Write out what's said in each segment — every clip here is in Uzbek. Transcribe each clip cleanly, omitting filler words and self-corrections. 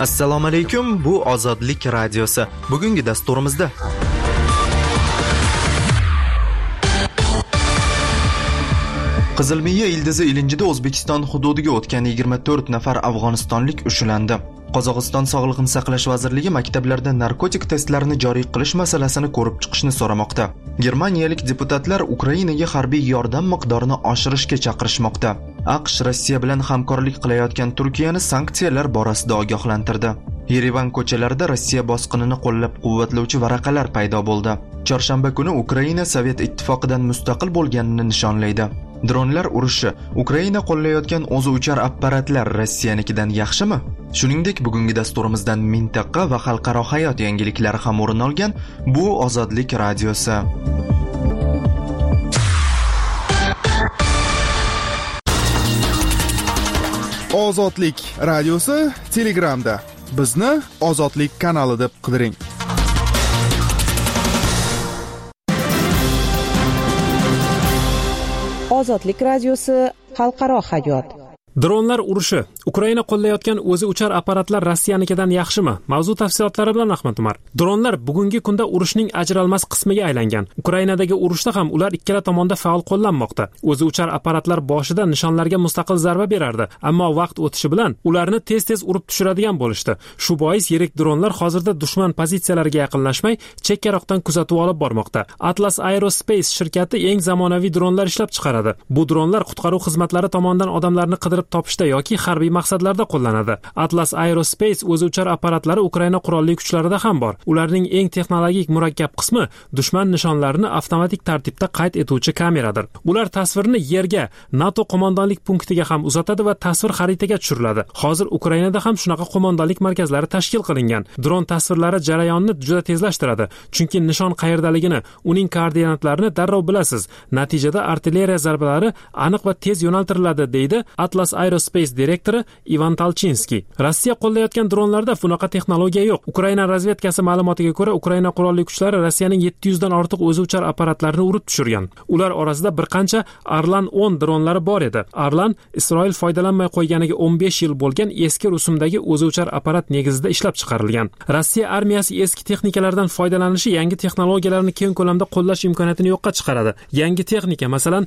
Assalomu alaykum, bu Ozodlik radiosi. Bugungi dasturimizda Qizilmiya ildizi ilinjida O'zbekiston hududiga o'tgan 24 nafar afg'onistonlik ushlandi. Qozog'iston Sog'liqni saqlash vazirligi maktablarda narkotik testlarini joriy qilish masalasini ko'rib chiqishni so'ramoqda. Germaniyalik deputatlar Ukrainaga harbiy yordam miqdorini oshirishga chaqirishmoqda. AQSh Rossiya bilan hamkorlik qilayotgan Turkiyani sanksiyalar borasida ogohlantirdi. Yerevan ko'chalarida Rossiya bosqinini qo'llab-quvvatlovchi varaqalar paydo bo'ldi. Chorshanba kuni Ukraina Sovet ittifoqidan mustaqil bo'lganini nishonlaydi. Dronlar urushi, Ukraina qo'llayotgan o'zi uchar apparatlar Rossiyanikidan yaxshimi? Shuningdek, bugungi dasturimizdan mintaqa va xalqaro hayot yangiliklari ham o'rin olgan bu Ozodlik radiosi. Ozodlik radiosi Telegramda. Bizni Ozodlik kanali deb qidiring. Ozodlik radiosi xalqaro hayot. Dronlar urushi, Ukraina qo'llayotgan o'zi uchar apparatlar Rossiyanikidan yaxshimi? Mavzu tafsilotlari bilan Ahmad Umar. Dronlar bugungi kunda urushning ajralmas qismiga aylangan. Ukrainadagi urushda ham ular ikkala tomonda faol qo'llanmoqda. O'zi uchar apparatlar boshida nishonlarga mustaqil zarba berardi, ammo vaqt o'tishi bilan ularni tez-tez urib tushiradigan bo'lishdi. Shu bois yirik dronlar hozirda dushman pozitsiyalariga yaqinlashmay, chekkaroqdan kuzatuv olib bormoqda. Atlas Aerospace shirkati eng zamonaviy dronlar ishlab chiqaradi. Bu dronlar qutqaruv xizmatlari tomonidan odamlarni qidirib topishda yoki harbiy maqsadlarda qo'llanadi. Atlas Aerospace o'zi uchar apparatlari Ukraina qurolli kuchlarida ham bor. Ularning eng texnologik murakkab qismi dushman nishonlarini avtomatik tartibda qayd etuvchi kameradir. Ular tasvirni yerga, NATO qo'mondonlik punktiga ham uzatadi va tasvir xaritaga tushiriladi. Hozir Ukrainada ham shunaqa qo'mondonlik markazlari tashkil qilingan. Dron tasvirlari jarayonni juda tezlashtiradi, chunki nishon qayerdaligini, uning koordinatlarini darrov bilasiz. Natijada artilleriya zarbalari aniq va tez yo'naltiriladi, deydi Atlas Aerospace direktori Ivan Talchinskiy. Rossiya qo'llayotgan dronlarda bunaqa texnologiya yo'q. Ukraina razvedkasi ma'lumotiga ko'ra, Ukraina qurolli kuchlari Rossiyaning 700 dan ortiq o'zi uchar apparatlarini urib tushirgan. Ular orasida bir qancha Arlan 10 dronlari bor edi. Arlan Isroil foydalanmay qo'yganiga 15 yil bo'lgan eski rusumdagi o'zi uchar apparat negizida ishlab chiqarilgan. Rossiya armiyasi eski texnikalardan foydalanishi yangi texnologiyalarni keng ko'lamda qo'llash imkoniyatini yo'qqa chiqaradi. Yangi texnika, masalan,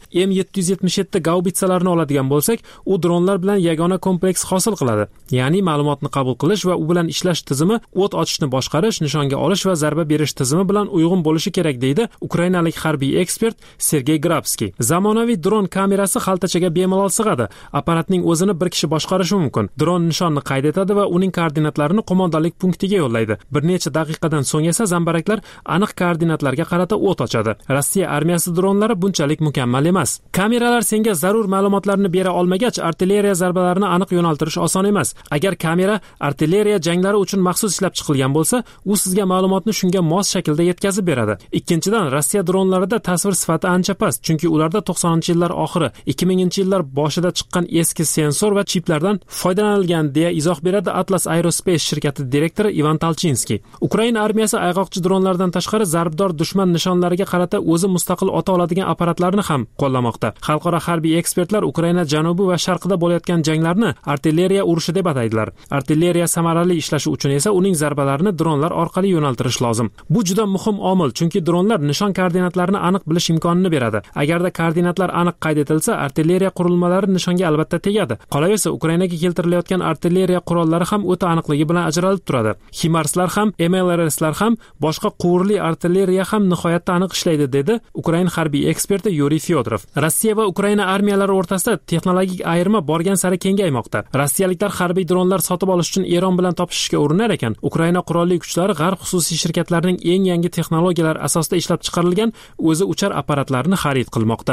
M777 gaubitsalarni oladigan bo'lsak, u dronlar bilan yagona kompleks hosil qiladi. Ya'ni ma'lumotni qabul qilish va u bilan ishlash tizimi, o't ochishni boshqarish, nishonga olish va zarba berish tizimi bilan uyg'un bo'lishi kerak, deydi ukrainalik harbiy ekspert Sergey Grabskiy. Zamonaviy dron kamerasi xaltachaga bemalol sig'adi. Apparatning o'zini bir kishi boshqarishi mumkin. Dron nishonni qayd etadi va uning koordinatlarini qo'mondonlik punktiga yo'llaydi. Bir necha daqiqadan so'ng esa zambaraklar aniq koordinatlarga qarata o't ochadi. Rossiya armiyasi dronlari bunchalik mukammal emas. Kameralar senga zarur ma'lumotlarni bera olmagach, artilleriya zarbalarini aniq yo'naltirish oson emas. Agar kamera artilleriya janglari uchun maxsus ishlab chiqilgan bo'lsa, u sizga ma'lumotni shunga mos shaklda yetkazib beradi. Ikkinchidan, Rossiya dronlarida tasvir sifati ancha past, chunki ularda 90-yillar oxiri, 2000-yillar boshida chiqqan eski sensor va chiplardan foydalanilgan, deya izoh beradi Atlas Aerospace shirkati direktori Ivan Talchinskiy. Ukraina armiyasi ayg'oqchi dronlardan tashqari zarbdor dushman nishonlariga qarata o'zi mustaqil ota oladigan apparatlarni ham qo'llamoqda. Xalqaro harbiy ekspertlar Ukraina janubi va sharqida bo'layotgan janglarni artilleriya urushi deb ataydilar. Artilleriya samarali ishlashi uchun esa uning zarbalarini dronlar orqali yo'naltirish lozim. Bu juda muhim omil, chunki dronlar nishon koordinatlarini aniq bilish imkonini beradi. Agarda koordinatlar aniq qayd etilsa, artilleriya qurilmalari nishonga albatta tegadi. Qolaversa, Ukrainaga keltirilayotgan artilleriya qurollari ham o'ta aniqligi bilan ajralib turadi. HIMARSlar ham, MLRSlar ham, boshqa quvurli artilleriya ham nihoyatda aniq ishlaydi, dedi Ukraina harbiy eksperti Yuriy Fyodorov. Rossiya va Ukraina armiyalari o'rtasida texnologik ayirma borgan sari kengaymoqda. Rossiyaliklar harbiy dronlar sotib olish uchun Eron bilan topishishga urinar ekan, Ukraina qurolli kuchlari g'arb xususiy shirkatlarining eng yangi texnologiyalar asosida ishlab chiqarilgan o'zi uchar apparatlarini xarid qilmoqda.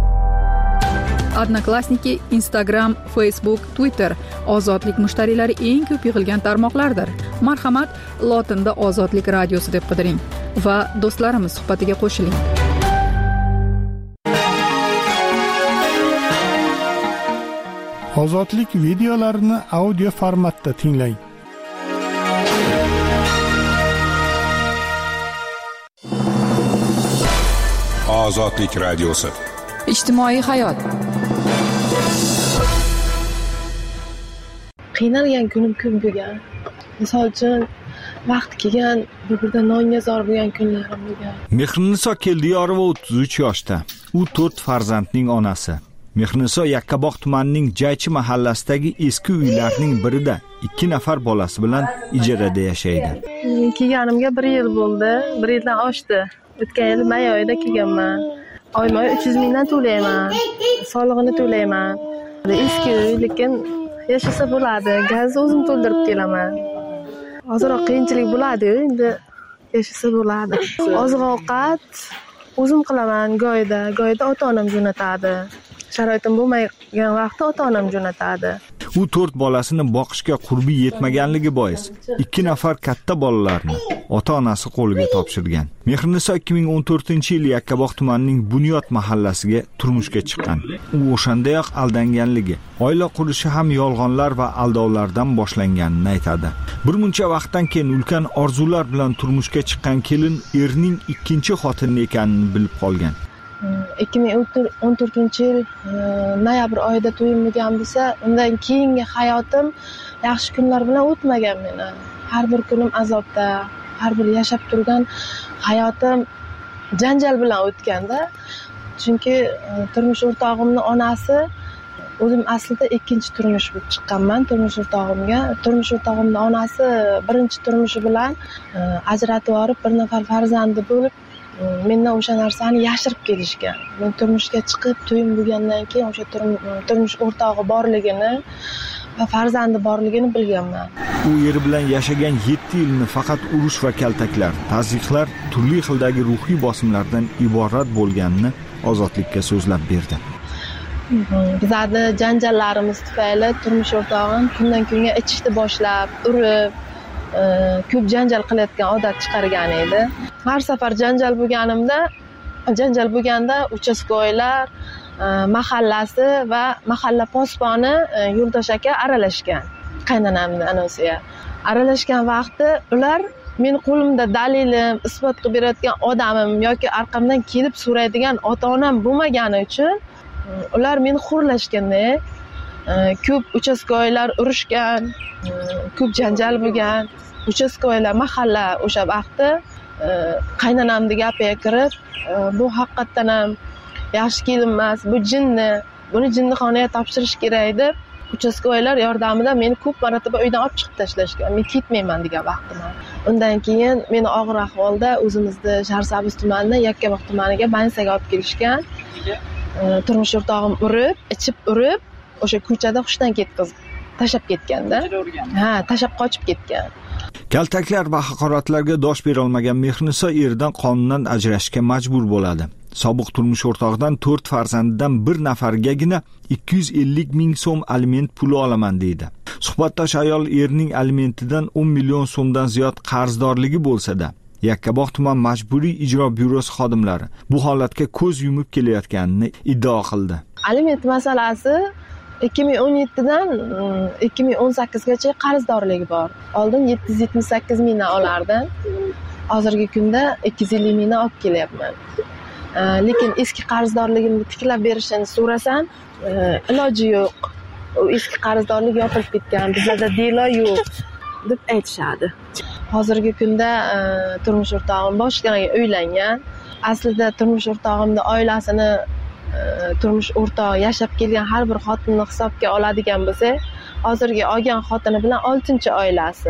Odnoklassniki, Instagram, Facebook, Twitter ozodlik mushtariylari eng ko'p yig'ilgan tarmoqlardir. Marhamat, lotinda Ozodlik radiosi deb qidiring va do'stlarimiz suhbatiga qo'shiling. Ozodlik videolarini audio formatda tinglang. Ozodlik radiosi. Ijtimoiy hayot. Qiynalgan kunim ko'p bo'lgan. Misol uchun vaqt kelgan bir-biridan nonga zor bo'lgan kunlarim bo'lgan. Mehriniso Keldiyorova 33 yoshda. U 4 farzandning onasi. Mehriniso Yakkabog' tumanining Jaychi mahallasidagi eski uylarning birida 2 nafar bolasi bilan ijarada yashaydi. Kelganimga 1 yil bo'ldi. 1 yildan oshdi. O'tgan yil may oyida kelganman. Oyma 300 mingdan to'layman. Solig'ini to'layman. Eski uy, lekin yashasa bo'ladi. Gazni o'zim to'ldirib kelaman. Hozirroq qiyinchilik bo'ladi-yu, endi yashasa bo'ladi. Oziq-ovqat o'zim qilaman go'yda ota-onam jo'natadi. Sharoitim bo'lmagan vaqtda ota-onam jo'natadi. U 4 bolasini boqishga qurbi yetmaganligi bois 2 nafar katta bolalarni ota-onasi qo'liga topshirgan. Mehriniso 2014-yil Yakkabog' tumanining Bunyod mahallasiga turmushga chiqqan. U o'shandayoq aldanganligi, oila qurishi ham yolg'onlar va aldovlardan boshlanganini aytadi. Bir muncha vaqtdan keyin ulkan orzular bilan turmushga chiqqan kelin erning ikkinchi xotini ekanini bilib qolgan. 2014-yil noyabr oyida to'yim bo'lgan bo'lsa, undan keyingi hayotim yaxshi kunlar bilan o'tmagan meni. Har bir kunim azobda, har bir yashab turgan hayotim janjal bilan o'tganda. Chunki turmush o'rtog'imning onasi, o'zim aslida ikkinchi turmush bo'lib chiqqanman turmush o'rtog'imning onasi birinchi turmushi bilan ajratib olib, bir nafar farzandi bo'lib, mendan o'sha narsani yashirib kelishgan. Men turmushga chiqib, to'yim bo'lgandan keyin o'sha turmush o'rtog'i borligini va farzandi borligini bilganman. U eri bilan yashagan 7 yilni faqat urush va kaltaklar, tazyiqlar, turli xildagi ruhiy bosimlardan iborat bo'lganini Ozodlikka so'zlab berdi. Bizning janjallarimiz tufayli turmush o'rtog'im kundan kunga ichishni boshlab, urib, ko'p janjal qilayotgan odat chiqargan edi. Har safar janjal bo'lganda uchastkoylar, mahallasi va mahalla posboni Yo'ldosh aka aralashgan. Qaynonamning anosiga aralashgan vaqti ular men qo'limda dalilim, isbot qilib berayotgan odamim yoki orqamdan kelib so'raydigan ota-onam bo'lmagani uchun ular meni xo'rlashganda, ko'p uchastkoylar urushgan, ko'p janjal bo'lgan. Uchastkoylar mahalla o'sha vaqtda qaynonamning gapiga kirib, bu haqiqatan ham yaxshi kelin emas, bu jinni, buni jinnixonaga topshirish kerak deb uchastkoylar yordamida meni ko'p marotaba uydan olib chiqib tashlashgan. Men ketmayman degan vaqtim. Undan keyin meni og'ir ahvolda o'zimizni Sharsabz tumanidan Yakkabog' tumaniga bansaga olib kelishgan. Turmush o'rtog'im ichib urib, o'sha ko'chada hushdan ketkazib tashab ketganda. Tashab qochib ketgan. Kaltaklar va haqoratlarga dosh bera olmagan Mehriniso eridan qonundan ajrashishga majbur bo'ladi. Sobiq turmush o'rtog'idan 4 farzandidan bir nafargagina 250 ming so'm aliment puli olaman deydi. Suhbatdosh ayol erining alimentidan 10 million so'mdan ziyod qarzdorligi bo'lsa-da, Yakkabog' tuman majburiy ijro byurosi xodimlari bu holatga ko'z yumib kelayotganini iddao qildi. Aliment masalasi 2017dan 2018gacha qarzdorligi bor. Oldin 778 mingdan olardim. Hozirgi kunda 250 mingdan olib kelyapman. Lekin eski qarzdorligimni tiklab berishini so'rasam, iloji yo'q. U eski qarzdorlik yopilib ketgan, bizda delo yo'q deb aytishadi. Hozirgi kunda turmush o'rtog'im boshqaga uylangan. Aslida turmush o'rtog'imning oilasini turmush o'rtog'i yashab kelgan har bir xotinni hisobga oladigan bo'lsa, hozirgi olgan xotini bilan 6-oilasi.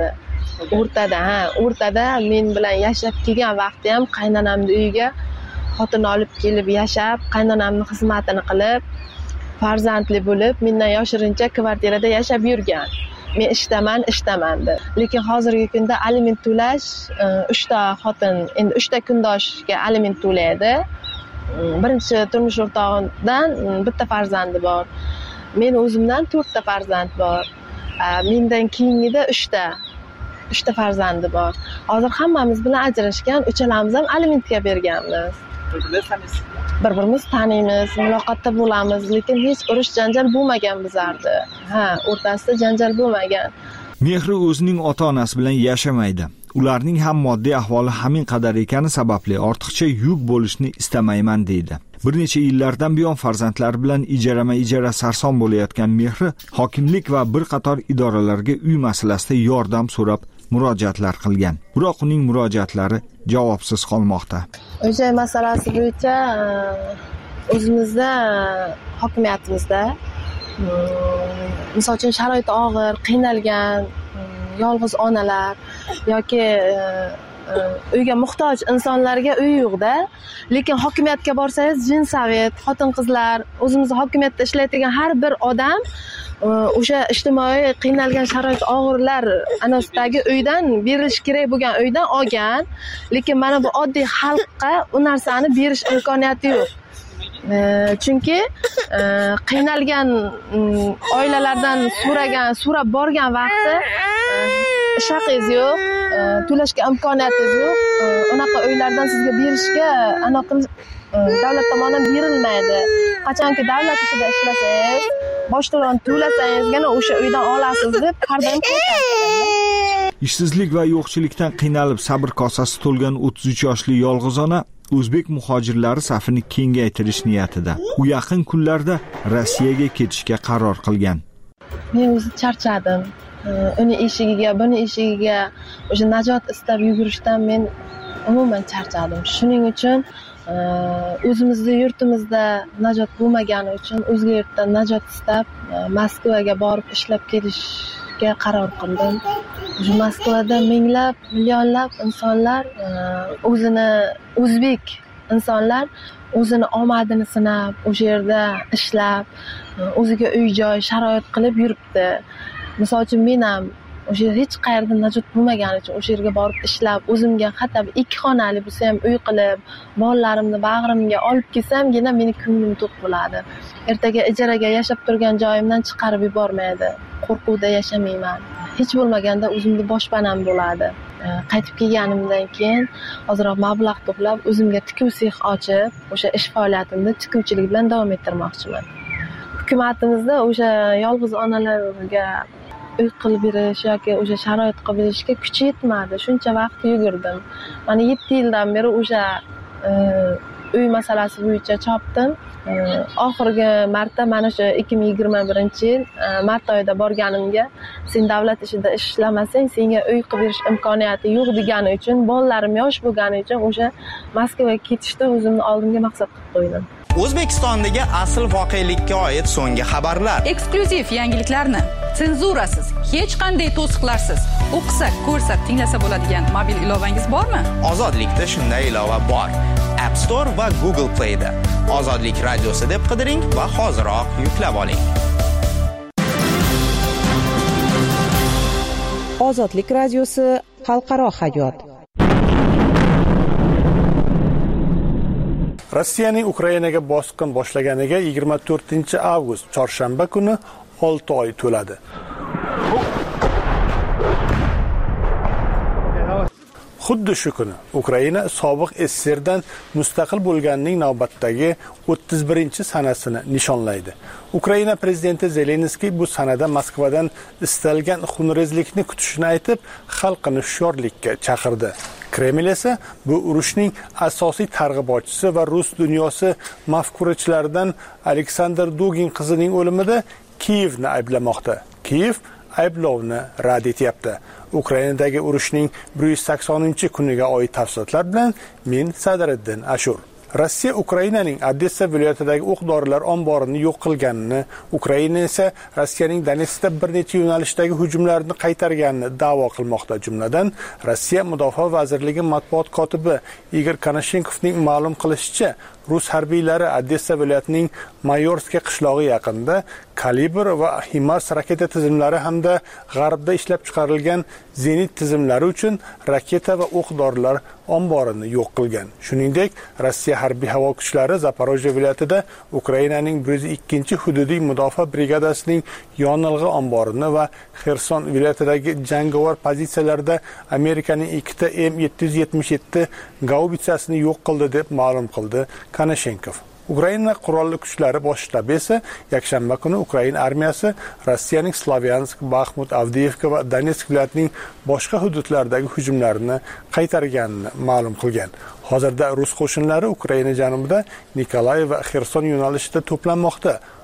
O'rtada men bilan yashab kelgan vaqtda ham qaynonamning uyiga xotin olib kelib yashab, qaynonamning xizmatini qilib, farzandli bo'lib, mendan yoshirincha kvartirada yashab yurgan. Men ishdaman deb. Lekin hozirgi kunda aliment to'lash 3 ta xotin, endi 3 ta kundoshga aliment to'laydi. Birinchi turmush o'rtog'imdan bitta farzandi bor. Men o'zimdan 4 ta farzand bor. Mendan keyingida 3 ta farzandi bor. Hozir hammamiz bilan ajrashgan, uchalamiz ham alimentga berganmiz. Bir-birimiz taniymiz, muloqotda bo'lamiz, lekin hech urush janjal bo'lmagan bizlarda. O'rtasida janjal bo'lmagan. Mehri o'zining ota-onasi bilan yashamaydi. Ularning ham moddiy ahvoli hamin qadar ekani sababli ortiqcha yuk bo'lishni istamayman deydi. Bir necha yillardan buyon farzandlari bilan ijara sarson bo'layotgan Mehri hokimlik va bir qator idoralarga uy masalasida yordam so'rab murojaatlar qilgan. Biroq uning murojaatlari javobsiz qolmoqda. O'sha masalasi bo'yicha o'zimizda hokimiyatimizda misol uchun sharoiti og'ir, qiynalgan yolg'iz onalar yoki uyga muhtoj insonlarga uy yo'qda, lekin hokimiyatga borsangiz jinsavet, xotin-qizlar, o'zimiz hokimiyatda ishlaydigan har bir odam o'sha ijtimoiy qiynalgan sharoit og'irlar anasidagi uydan berilish kerak bo'lgan uydan olgan, lekin mana bu oddiy xalqqa u narsani berish imkoniyati yo'q. Chunki qiynalgan oilalardan so'rab borgan vaqti ish haqingiz yo'q, to'lashga imkoniyatingiz yo'q. Unaqa uylardan sizga berishga davlat tomonidan berilmaydi. Qachonki davlat ishida ishlasangiz, bosh to'lovini to'lasangizgina o'sha uydan olasiz deb har doim qo'yadi. Ishsizlik va yo'qchilikdan qiynalib sabr kosasi to'lgan 33 yoshli yolg'iz ona o'zbek muhojirlari safini kengaytirish niyatida. U yaqin kunlarda Rossiyaga ketishga qaror qilgan. Men o'zim charchadim. Uni eshigiga, buni eshigiga o'sha najot istab yugurishdan men umuman charchadim. Shuning uchun o'zimizning yurtimizda najot bo'lmagani uchun o'zga yurtdan najot istab Moskvaga borib ishlab kelishga qaror qildim. Moskvada minglab, millionlab insonlar o'zbek insonlar o'zini omadini sinab, o'sha yerda ishlab, o'ziga uy-joy sharoit qilib yuribdi. Misol uchun men ham o'sha hech qayerda najot bo'lmagani uchun o'sha yerga borib ishlab, o'zimga hatto 2 xonali bo'lsa ham uy qilib, bolalarimni bag'rimga olib kelsam-gina meni ko'nglim to'q bo'ladi. Ertaga ijaraga yashab turgan joyimdan chiqarib yubormaydi. Qo'rquvda yashamayman. Hech bo'lmaganda o'zimga boshpanam bo'ladi. Qaytib kelganimdan keyin ozroq mablag' to'plab, o'zimga tikuv sex ochib, o'sha ish faoliyatimni tikuvchilik bilan davom ettirmoqchiman. Hukumatimizda o'sha yolg'iz onalarga uy qilib berish yoki o'sha sharoit qilib berishga kuchi yetmadi. Shuncha vaqt yugurdim. Mana 7 yildan beri o'sha uy masalasi bo'yicha chopdim. Oxirgi marta mana shu 2021-yil mart oyida borganimga sen davlat ishida ishlamasang senga uy qilib berish imkoniyati yo'q degani uchun, bolalarim yosh bo'lgani uchun o'sha Moskvaga ketishni o'zimni oldimga maqsad qilib qo'ydim. O'zbekistondagi asl voqelikka oid so'nggi xabarlar, eksklyuziv yangiliklarni senzurasiz, hech qanday to'siqlarsiz o'qisa, ko'rsa, tinglasa bo'ladigan mobil ilovangiz bormi? Ozodlikda shunday ilova bor. App Store va Google Play da Ozodlik radiosi deb qidiring va hoziroq yuklab oling. Ozodlik radiosi xalqaro hayot. Rossiyaning Ukrainaga bosqin boshlaganiga 24-avgust chorshanba kuni 6 oy to'ladi. Xuddi shu kuni Ukraina sobiq SSRdan mustaqil bo'lganining navbatdagi 31-sanasini nishonlaydi. Ukraina prezidenti Zelenskiy bu sanada Moskvadan istalgan xunrezlikni kutishini aytib, xalqini hushyorlikka chaqirdi. Kreml esa bu urushning asosiy targ'ibotchisi va rus dunyosi mafkurachilaridan Aleksandr Dugin qizining o'limida Kiyevni ayblamoqda. Kiyev ayblovni rad etyapti. Ukrainadagi urushning 180-kuniga oid tafsilotlar bilan men Sadriddin Ashur. Rossiya Ukrainaning Odessa viloyatidagi o'q-dorilar omborini yo'q qilganini, Ukraina esa Rossiyaning Donetskda bir necha yo'nalishdagi hujumlarni qaytarganini da'vo qilmoqda. Jumladan, Rossiya Mudofaa vazirligi matbuot kotibi Igor Konashenkovning ma'lum qilishicha, rus harbiylari Odessa viloyatining Mayorskiy qishlog'i yaqinida Kalibr va HIMARS raketa tizimlari hamda g'arbda ishlab chiqarilgan zenit tizimlari uchun raketa va o'q-dorilar omborini yo'q qilgan. Shuningdek, Rossiya harbiy havo kuchlari Zaporojye viloyatida Ukrainaning 102-hududiy mudofaa brigadasining yonilg'i omborini va Xerson viloyatidagi jangovar pozitsiyalarda Amerikaning 2 M777 gaubitsasini yo'q qildi deb ma'lum qildi Konashenkov. Ukraina qurolli kuchlari bosh shtabi esa yakshanba kuni Ukraina armiyasi Rossiyaning Slavyansk, Bakhmut, Avdiivka va Donetsk viloyatining boshqa hududlaridagi hujumlarini qaytarganini ma'lum qilgan. Hozirda rus qo'shinlari Ukraina janubida Nikolay va Xerson yo'nalishida to'planmoqda.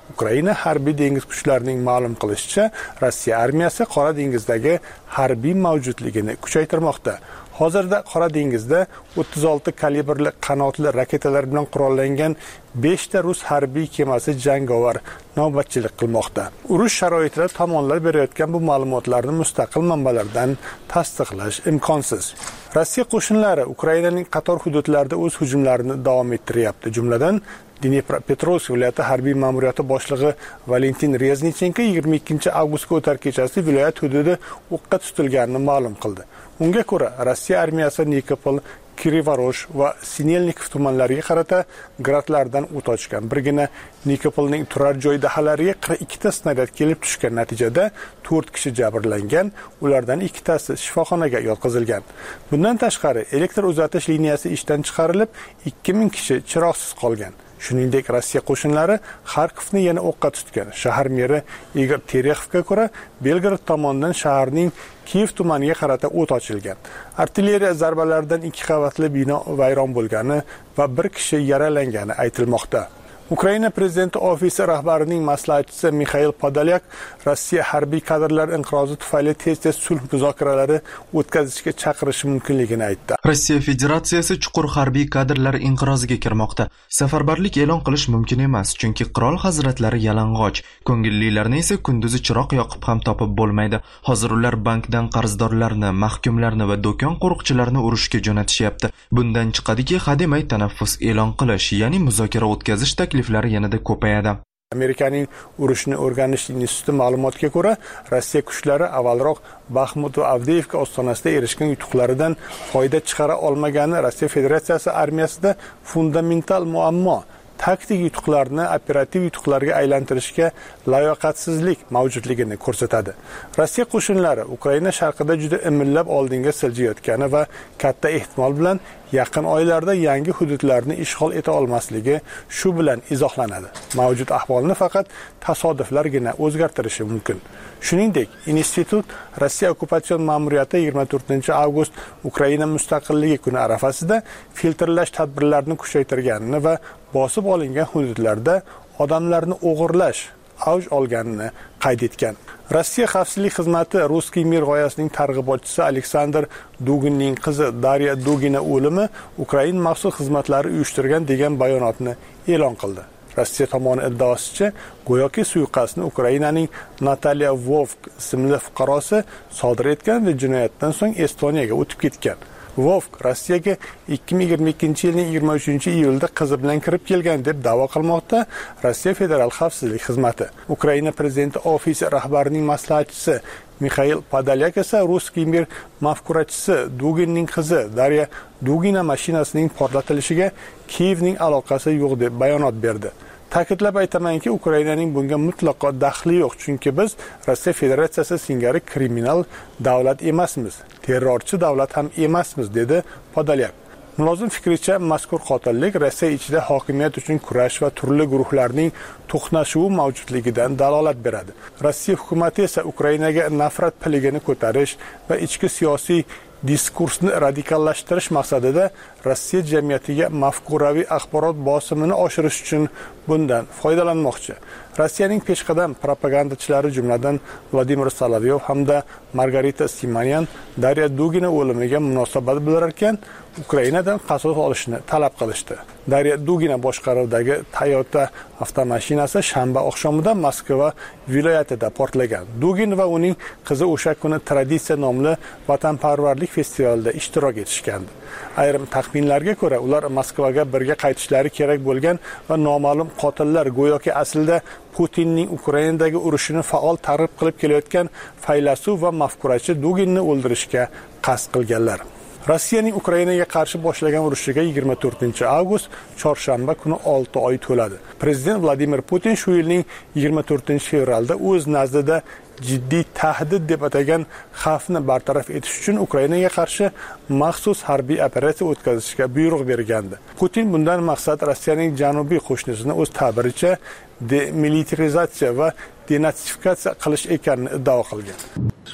Ukraina harbiy dengiz kuchlarining ma'lum qilishicha, Rossiya armiyasi Qora dengizdagi harbiy mavjudligini kuchaytirmoqda. Hozirda Qora dengizda 36 kalibrli qanotli raketalar bilan qurollangan 5 ta rus harbiy kemasi jangovar navbatchilik qilmoqda. Urush sharoitida tomonlar berayotgan bu ma'lumotlarni mustaqil manbalardan tasdiqlash imkonsiz. Rossiya qo'shinlari Ukrainaning qator hududlarida o'z hujumlarini davom ettiryapti. Jumladan, Dnepropetrovsk viloyati harbiy ma'muriyati boshlig'i Valentin Reznichenko 22 avgustga o'tar kechasi viloyat hududi o'qqa tutilganini ma'lum qildi. Unga ko'ra, Rossiya armiyasi Nikopol, Kirivorosh va Sinelnikov tumanlariga qarata gradlardan o't ochgan. Birgina Nikopolning turar joy dahalariga 42 ta snaryad kelib tushgan. Natijada 4 kishi jabrlangan, ulardan 2 tasi shifoxonaga yotqizilgan. Bundan tashqari, elektr uzatish liniyasi ishdan chiqarilib, 2000 kishi chiroqsiz qolgan. Shuningdek, Rossiya qo'shinlari Xarkovni yana o'qqa tutgan. Shahar meri Igor Terexovga ko'ra, Belgrad tomonidan shaharning Kiyev tumaniga qarata o't ochilgan. Artilleriya zarbalaridan 2 qavatli bino vayron bo'lgani va 1 kishi yaralangani aytilmoqda. Ukraina prezidenti ofisi rahbarining maslahatchisi Mikhail Podolyak Rossiya harbiy kadrlar inqirozi tufayli tez-tez sulh muzokaralari o'tkazishga chaqirishi mumkinligini aytdi. Rossiya Federatsiyasi chuqur harbiy kadrlar inqiroziga kirmoqda. Safarbarlik e'lon qilish mumkin emas, chunki qirol hazratlari yalang'och. Ko'ngillilarni esa kunduzi chiroq yoqib ham topib bo'lmaydi. Hozir ular bankdan qarzdorlarni, mahkumlarni va do'kon qo'riqchilarini urushga jo'natishyapti. Bundan chiqadiki, hademay tanaffus e'lon qilish, ya'ni muzokara o'tkazish takliflari yanada ko'payadi. Amerikaning urushni o'rganish instituti ma'lumotiga ko'ra, Rossiya kuchlari avvalroq Baxmut va Avdeyevka ostonasida erishgan yutuqlaridan foyda chiqara olmagani Rossiya Federatsiyasi armiyasida fundamental muammo. Taktik yutuqlarni operativ yutuqlarga aylantirishga layoqatsizlik mavjudligini ko'rsatadi. Rossiya qo'shinlari Ukraina sharqida juda imillab oldinga siljayotgani va katta ehtimol bilan yaqin oylarda yangi hududlarni ishg'ol eta olmasligi shu bilan izohlanadi. Mavjud ahvolni faqat tasodiflargina o'zgartirishi mumkin. Shuningdek, institut Rossiya okkupatsion ma'muriyati 24 avgust Ukraina mustaqilligi kuni arafasida filtrlash tadbirlarini kuchaytirganini va bosib olingan hududlarda odamlarni o'g'irlash avj olganini qayd etgan. Rossiya xavfsizlik xizmati Ruskiy mir g'oyasining targ'ibotchisi Aleksandr Duginning qizi Darya Dugina o'limi Ukraina maxsus xizmatlari uyushtirgan degan bayonotni e'lon qildi. Rossiya tomoni iddaosicha, go'yoki suiqasdni Ukrainaning Natalya Vovk ismli fuqarosi sodir etgan va jinoyatdan so'ng Estoniyaga o'tib ketgan. Vovk Rossiyaga 2022-yilning 23-iyulda qizi bilan kirib kelgan deb da'vo qilmoqda Rossiya Federal xavfsizlik xizmati. Ukraina prezidenti ofisi rahbarining maslahatchisi Mikhail Podolyak esa Ruskiy mir mafkurachisi Duginning qizi Darya Dugina mashinasining portlatilishiga Kiyevning aloqasi yo'q deb bayonot berdi. Ta'kidlab aytamanki, Ukrainaning bunga mutlaqo daxli yo'q, chunki biz Rossiya Federatsiyasi singari kriminal davlat emasmiz, terrorchi davlat ham emasmiz, dedi Podolyak. Mulozim fikricha, mazkur qotillik Rossiya ichida hokimiyat uchun kurash va turli guruhlarning to'qnashuvi mavjudligidan dalolat beradi. Rossiya hukumati esa Ukrainaga nafrat piligini ko'tarish va ichki siyosiy diskursni radikallashtirish maqsadida Rossiya jamiyatiga mafkuraviy axborot bosimini oshirish uchun bundan foydalanmoqchi. Rossiyaning peshqadam propagandachilari jumladan Vladimir Solovyov hamda Margarita Simonyan Darya Dugina o'limiga munosabat bildirarkan, Ukrainadan qasos olishni talab qilishdi. Darya Dugina boshqaruvidagi Toyota avtomashinasi shanba oqshomida Moskva viloyatida portlagan. Dugin va uning qizi o'sha kuni Traditsiya nomli vatanparvarlik festivalida ishtirok etishgandi. Ayrim taxminlarga ko'ra, ular Moskvaga birga qaytishlari kerak bo'lgan va noma'lum qotillar go'yoki aslida Putinning Ukrainadagi urushini faol targ'ib qilib kelayotgan faylasuf va mafkurachi Duginni o'ldirishga qasd qilganlar. Rossiyaning Ukrainaga qarshi boshlagan urushiga 24-avgust chorshanba kuni 6 oy to'ladi. Prezident Vladimir Putin shu yilning 24-fevralda o'z nazdida jiddiy tahdid deb atagan xavfni bartaraf etish uchun Ukrainaga qarshi maxsus harbiy operatsiya o'tkazishga buyruq bergandi. Putin bundan maqsad Rossiyaning janubiy qo'shnisini o'z ta'biricha demilitarizatsiya va denatsifikatsiya qilish ekanini iddao qilgan.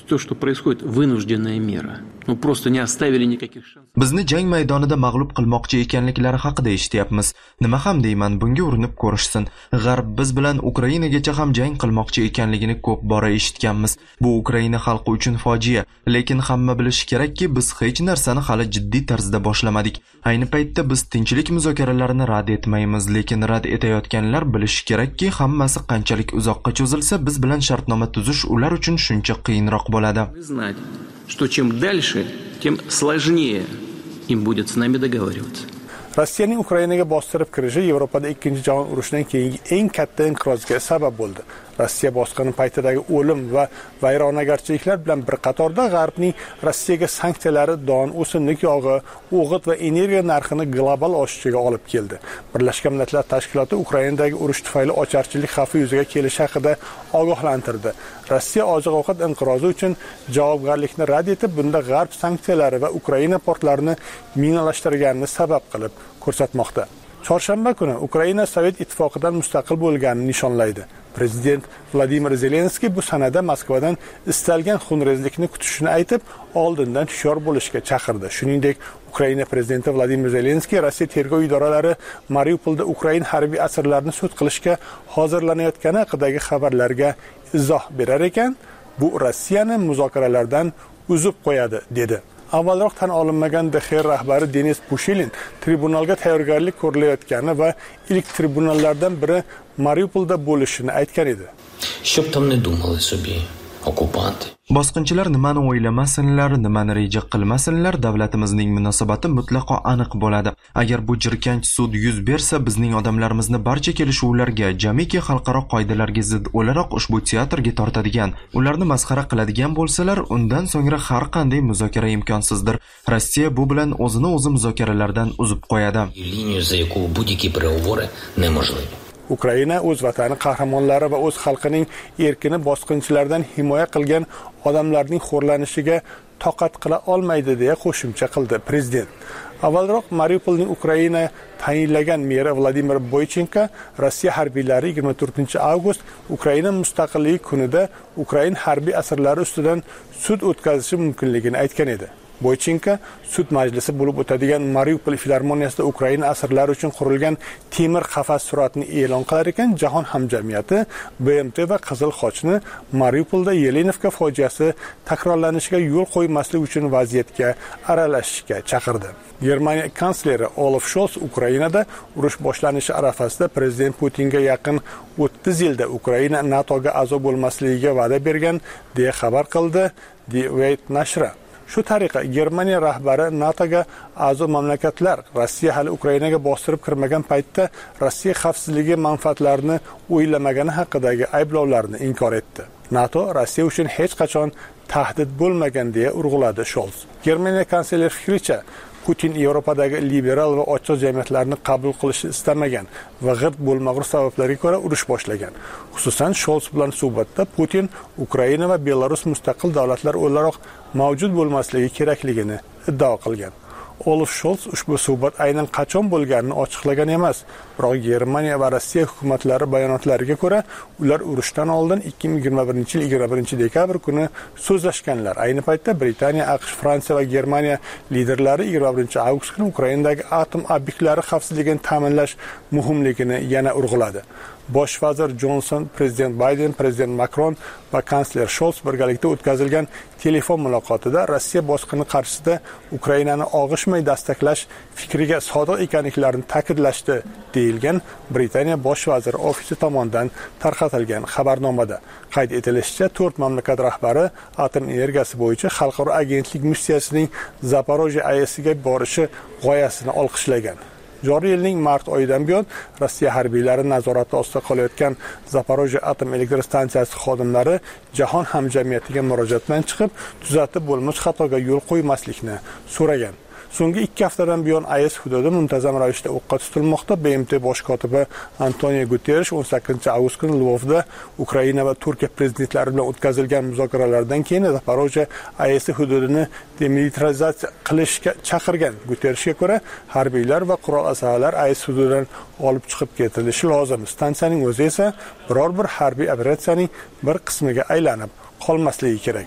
То, что происходит, вынужденная мера. Ну, просто не оставили никаких шансов. Bizni jang maydonida mag'lub qilmoqchi ekanliklari haqida eshityapmiz. Nima ham deyman, bunga urinib ko'rishsin. G'arb biz bilan Ukrainagacha ham jang qilmoqchi ekanligini ko'p bora eshitganmiz. Bu Ukraina xalqi uchun fojia, lekin hamma bilishi kerakki, biz hech narsani hali jiddiy tarzda boshlamadik. Ayni paytda biz tinchlik muzokaralarini rad etmaymiz, lekin rad etayotganlar bilishi kerakki, hammasi qanchalik uzoqqa cho'zilsa, biz bilan shartnoma tuzish ular uchun shuncha qiyinroq bo'ladi. Знать, что чем дальше, тем сложнее им будет с нами договариваться. Rossiyaning Ukrainaga bostirib kirishi Yevropada 2-jahon urushidan keyingi eng katta inqirozga sabab bo'ldi. Rossiya bosqini paytidagi o'lim va vayronagarchiliklar bilan bir qatorda G'arbning Rossiyaga sanksiyalari don, o'simlik yog'i, o'g'it va energiya narxini global oshishiga olib keldi. Birlashgan Millatlar Tashkiloti Ukrainadagi urush tufayli ocharchilik xavfi yuzaga kelishi haqida ogohlantirdi. Rossiya oziq-ovqat inqirozi uchun javobgarlikni rad etib, bunda G'arb sanksiyalari va Ukraina portlarini minalashtirganini sabab qilib ko'rsatmoqda. Chorshanba kuni Ukraina Sovet ittifoqidan mustaqil bo'lganini nishonlaydi. Prezident Vladimir Zelenskiy bu sanada Moskvadan istalgan xunrezlikni kutishini aytib, oldindan hushyor bo'lishga chaqirdi. Shuningdek, Ukraina prezidenti Vladimir Zelenskiy Rossiya tergov idoralari Mariupolda Ukraina harbiy asirlarini sud qilishga hozirlanayotgani haqidagi xabarlarga izoh berar ekan, bu Rossiyani muzokaralardan uzib qo'yadi, dedi. Avvalroq tan olinmagan DXR rahbari Denis Pushilin tribunalga tayyorgarlik ko'rilayotgani va ilk tribunallardan biri Mariupolda bo'lishini aytgan edi. Щоб там не думали собі окупанти. Bosqinchilar nimani o'ylamasinlar, nimani reja qilmasinlar, davlatimizning munosabati mutlaqo aniq bo'ladi. Agar bu jirkanch sud yuz bersa, bizning odamlarimizni barcha kelishuvlarga, jamiki xalqaro qoidalarga zid o'laroq ushbu teatrga tortadigan, ularni masxara qiladigan bo'lsalar, undan so'ngra har qanday muzokara imkonsizdir. Rossiya bu bilan o'zini o'zi muzokaralardan uzib qo'yadi. Лінію, за яку будь-які переговори неможливі. Ukraina o'z vatani qahramonlari va o'z xalqining erkini bosqinchilardan himoya qilgan odamlarning xo'rlanishiga toqat qila olmaydi deya qo'shimcha qildi prezident. Avvalroq Mariupolning Ukraina tayinlagan meri Vladimir Boychenko Rossiya harbiylari 24-avgust Ukraina mustaqilligi kunida Ukraina harbiy asirlari ustidan sud o'tkazishi mumkinligini aytgan edi. Boychenko sud majlisi bo'lib o'tadigan Mariupol filarmoniyasida Ukraina asirlari uchun qurilgan temir qafas suratini e'lon qilar ekan, jahon hamjamiyati BMT va Qizil Xochni Mariupolda Yelenovka fojiasi takrorlanishiga yo'l qo'ymaslik uchun vaziyatga aralashishga chaqirdi. Germaniya kansleri Olaf Scholz Ukrainada urush boshlanishi arafasida prezident Putinga yaqin 30 yilda Ukraina NATOga a'zo bo'lmasligiga va'da bergan deya xabar qildi Die Welt nashri. Shu tariqa Germaniya rahbari NATOga a'zo mamlakatlar Rossiya hali Ukrainaga bostirib kirmagan paytda Rossiya xavfsizligi manfaatlarini o'ylamagani haqidagi ayblovlarni inkor etdi. NATO Rossiya uchun hech qachon tahdid bo'lmagan deya urg'uladi Scholz. Germaniya kansleri fikricha, Putin Yevropadagi liberal va ochiq jamiyatlarni qabul qilishni istamagan va g'irt bo'lmag'ur sabablarga ko'ra urush boshlagan. Xususan, Scholz bilan suhbatda Putin Ukraina va Belarus mustaqil davlatlar o'laroq mavjud bo'lmasligi kerakligini iddao qilgan. Olaf Scholz ushbu suhbat aynan qachon bo'lganini ochiqlagan emas, biroq Germaniya va Rossiya hukumatlari bayonotlariga ko'ra, ular urushdan oldin 2021-yil 21-dekabr kuni so'zlashganlar. Ayni paytda Britaniya, AQSh, Fransiya va Germaniya liderlari 21-avgust kuni Ukrainadagi atom obyektlari xavfsizligini ta'minlash muhimligini yana urg'uladi. Bosh vazir Johnson, prezident Biden, prezident Macron va kansler Scholz birgalikda o'tkazilgan telefon muloqotida Rossiya bosqini qarshisida Ukrainani og'ishmay dastaklash fikriga sodiq ekanliklarini ta'kidlashdi, deyilgan Britaniya bosh vaziri ofisi tomonidan tarqatilgan xabarnomada. Qayd etilishicha, 4 mamlakat rahbari atom energiyasi bo'yicha xalqaro agentlik missiyasining Zaporojye AESga borishi g'oyasini olqishlagan. Joriy yilning mart oyidan buyon Rossiya harbiylari nazorati ostida qolayotgan Zaporojye atom elektr stansiyasi xodimlari jahon hamjamiyatiga murojaat bilan chiqib, tuzatib bo'lmish xatoga yo'l qo'ymaslikni so'ragan. So'nggi 2 haftadan buyon AES hududi muntazam ravishda o'qqa tutilmoqda. BMT bosh kotibi Antonio Guterres 18-avgust kuni Lvovda Ukraina va Turkiya prezidentlari bilan o'tkazilgan muzokaralardan keyin Zaporojye AES hududini demilitarizatsiya qilishga chaqirgan. Guterresga ko'ra, harbiylar va qurol asalarilar AES hududidan olib chiqib ketilishi lozim. Stansiyaning o'zi esa biror bir harbiy operatsiyaning bir qismiga aylanib qolmasligi kerak.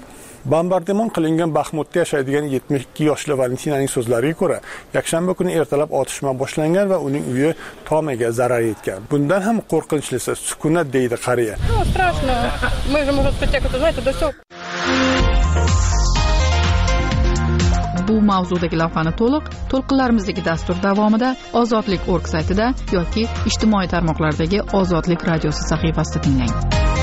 Bombardimon qilingan Baxmutda yashaydigan 72 yoshli Valentinaning so'zlariga ko'ra, yakshanba kuni ertalab otishma boshlangan va uning uyi tomiga zarar yetgan. Bundan ham qo'rqinchlisi sukunat deydi qariya. Bu mavzudagi lavhani to'lqinlarimizdagi dastur davomida ozodlik.org saytida yoki ijtimoiy tarmoqlardagi Ozodlik radiosi sahifasida tinglang.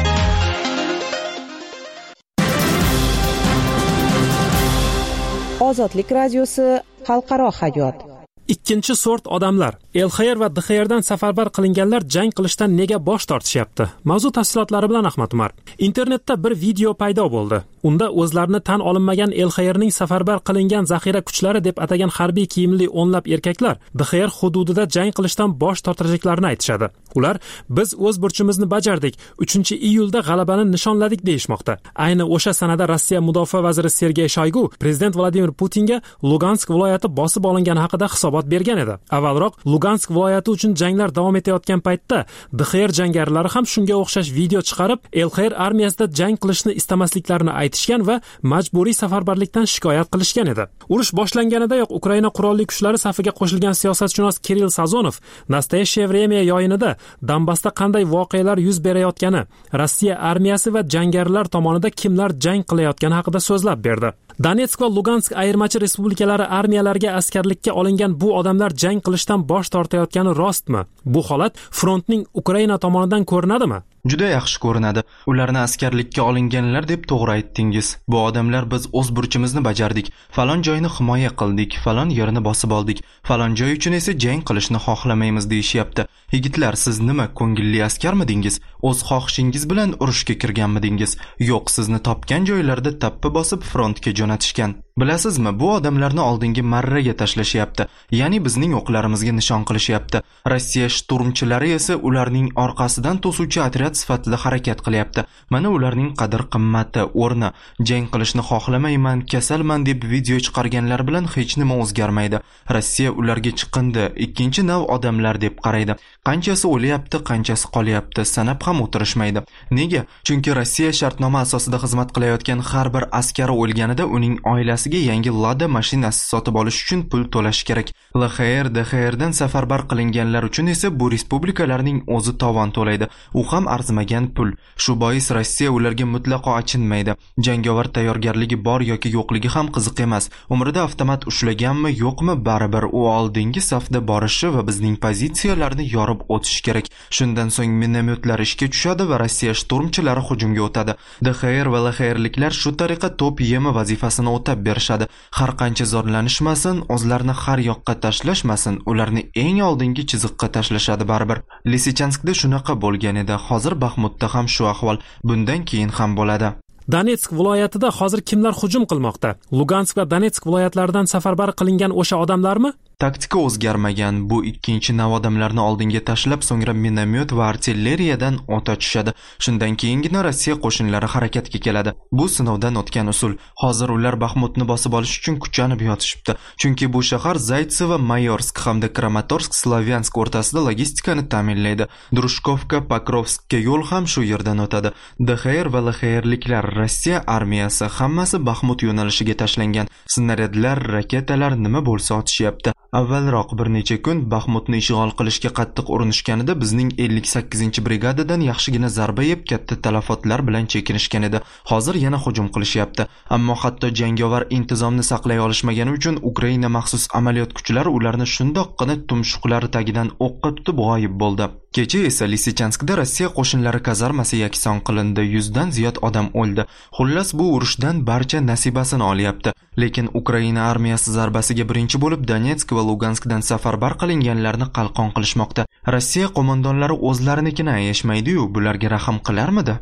Ozodlik radiosi xalqaro hayot. Ikkinchi sort odamlar El-Xayr va D-Xayrdan safarbar qilinganlar jang qilishdan nega bosh tortishyapti? Mavzu tafsilotlari bilan Ahmad Umar. Internetda bir video paydo bo'ldi. Unda o'zlarini tan olinmagan El-Xayrning safarbar qilingan zaxira kuchlari deb atagan harbiy kiyimli o'nlab erkaklar D-Xayr hududida jang qilishdan bosh tortiraklarini aytishadi. Ular biz o'z burchimizni bajardik, 3-iyulda g'alabani nishonladik deyishmoqda. Ayni o'sha sanada Rossiya mudofaa vaziri Sergey Shoygu prezident Vladimir Putinga Lugansk viloyati bosib olingani haqida hisobot bergan edi. Avvalroq Lugansk viloyati uchun janglar davom etayotgan paytda D-Xayr jangarilari ham shunga o'xshash video chiqarib, El-Xayr armiyasida jang qilishni istamasliklarini aytishgan va majburiy safarbarlikdan shikoyat qilishgan edi. Urush boshlanganidayoq Ukraina qurolli kuchlari safiga qo'shilgan siyosatshunos Kirill Sazonov Nastoyashye vremya yo'yinida Donbassda qanday voqealar yuz berayotgani, Rossiya armiyasi va jangarilar tomonidan kimlar jang qilayotgani haqida so'zlab berdi. Donetsk va Lugansk ayirmachi respublikalari armiyalariga askarlikka olingan bu odamlar jang qilishdan bosh tortayotgani rostmi? Bu holat frontning Ukraina tomonidan ko'rinadimi? Juda yaxshi ko'rinadi. Ularni askarlikka olinganlar deb to'g'ri aytdingiz. Bu odamlar biz o'z burchimizni bajardik, falon joyni himoya qildik, falon yerini bosib oldik, falon joy uchun esa jang qilishni xohlamaymiz deyishyapti. Yigitlar, siz nima, ko'ngilli askarmidingiz? O'z xohishingiz bilan urushga kirganmidingiz? Yo'q, sizni topgan joylarda tappa bosib frontga jo'natishgan. Bilasizmi, bu odamlarni oldingi marraga tashlashyapti, ya'ni bizning o'qlarimizga nishon qilishyapti. Rossiya shturmchilari esa ularning orqasidan to'suvchi otryad sifatida harakat qilyapti. Mana ularning qadr-qimmati, o'rni. Jang qilishni xohlamayman, kasalman deb video chiqarganlar bilan hech nima o'zgarmaydi. Rossiya ularga chiqindi, ikkinchi nav odamlar deb qaraydi. Qanchasi o'lyapti, qanchasi qolyapti, sanab ham o'tirishmaydi. Nega? Chunki Rossiya shartnoma asosida xizmat qilayotgan har bir askari o'lganida uning oilasiga yangi Lada mashinasi sotib olish uchun pul to'lash kerak. El-Xayr, D-Xayrdan safarbar qilinganlar uchun esa bu respublikalarning o'zi tovon to'laydi. U ham arzimagan pul. Shu bois Rossiya ularga mutlaqo achinmaydi. Jangovar tayyorgarligi bor yoki yo'qligi ham qiziq emas. Umrida avtomat ushlaganmi, yo'qmi, baribir u oldingi safda borishi va bizning pozitsiyalarni yorib o'tish kerak. Shundan so'ng minomyotlar ishga tushadi va Rossiya shturmchilari hujumga o'tadi. D-Xayr va El-Xayrliklar shu tariqa to'p yemi vazifasini o'tab berishadi. Har qancha zorlanishmasin, o'zlarini har yoqqa tashlashmasin, ularni eng oldingi chiziqqa tashlashadi baribir. Lisichanskda shunaqa bo'lgan edi. Hozir Baxmutda ham shu ahvol, bundan keyin ham bo'ladi. Donetsk viloyatida hozir kimlar hujum qilmoqda? Lugansk va Donetsk viloyatlaridan safarbar qilingan o'sha odamlarmi? Taktika o'zgarmagan. Bu ikkinchi nav odamlarni oldinga tashlab, so'ngra minomyot va artilleriyadan o't ochishadi. Shundan keyingina Rossiya qo'shinlari harakatga keladi. Bu sinovdan o'tgan usul. Hozir ular Baxmutni bosib olish uchun kuchanib yotishibdi. Chunki bu shahar Zaytsevo, Mayorsk hamda Kramatorsk, Slavyansk o'rtasida logistikani ta'minlaydi. Drushkovka, Pokrovskka yo'l ham shu yerdan o'tadi. D-Xayr va El-Xayrliklar, Rossiya armiyasi hammasi Baxmut yo'nalishiga tashlangan. Snaryadlar, raketalar nima bo'lsa otishyapti. Avvalroq bir necha kun Baxmutni ishg'ol qilishga qattiq urinishganida bizning 58-brigadadan yaxshigina zarba yeb katta talafotlar bilan chekinishgan edi. Hozir yana hujum qilishyapti. Ammo hatto jangovar intizomni saqlay olishmagani uchun Ukraina maxsus amaliyot kuchlari ularni shundoqqina tumshuqlari tagidan o'qqa tutib g'oyib bo'ldi. Kecha esa Lisichanskda Rossiya qo'shinlari kazarmasi yakson qilindi, 100 dan ziyod odam o'ldi. Xullas, bu urushdan barcha nasibasini olyapti. Lekin Ukraina armiyasi zarbasiga birinchi bo'lib Donetsk va Luganskdan safarbar qilinganlarni qalqon qilishmoqda. Rossiya qo'mondonlari o'zlarinikini ayashmaydi-yu, bularga rahm qilarmidi?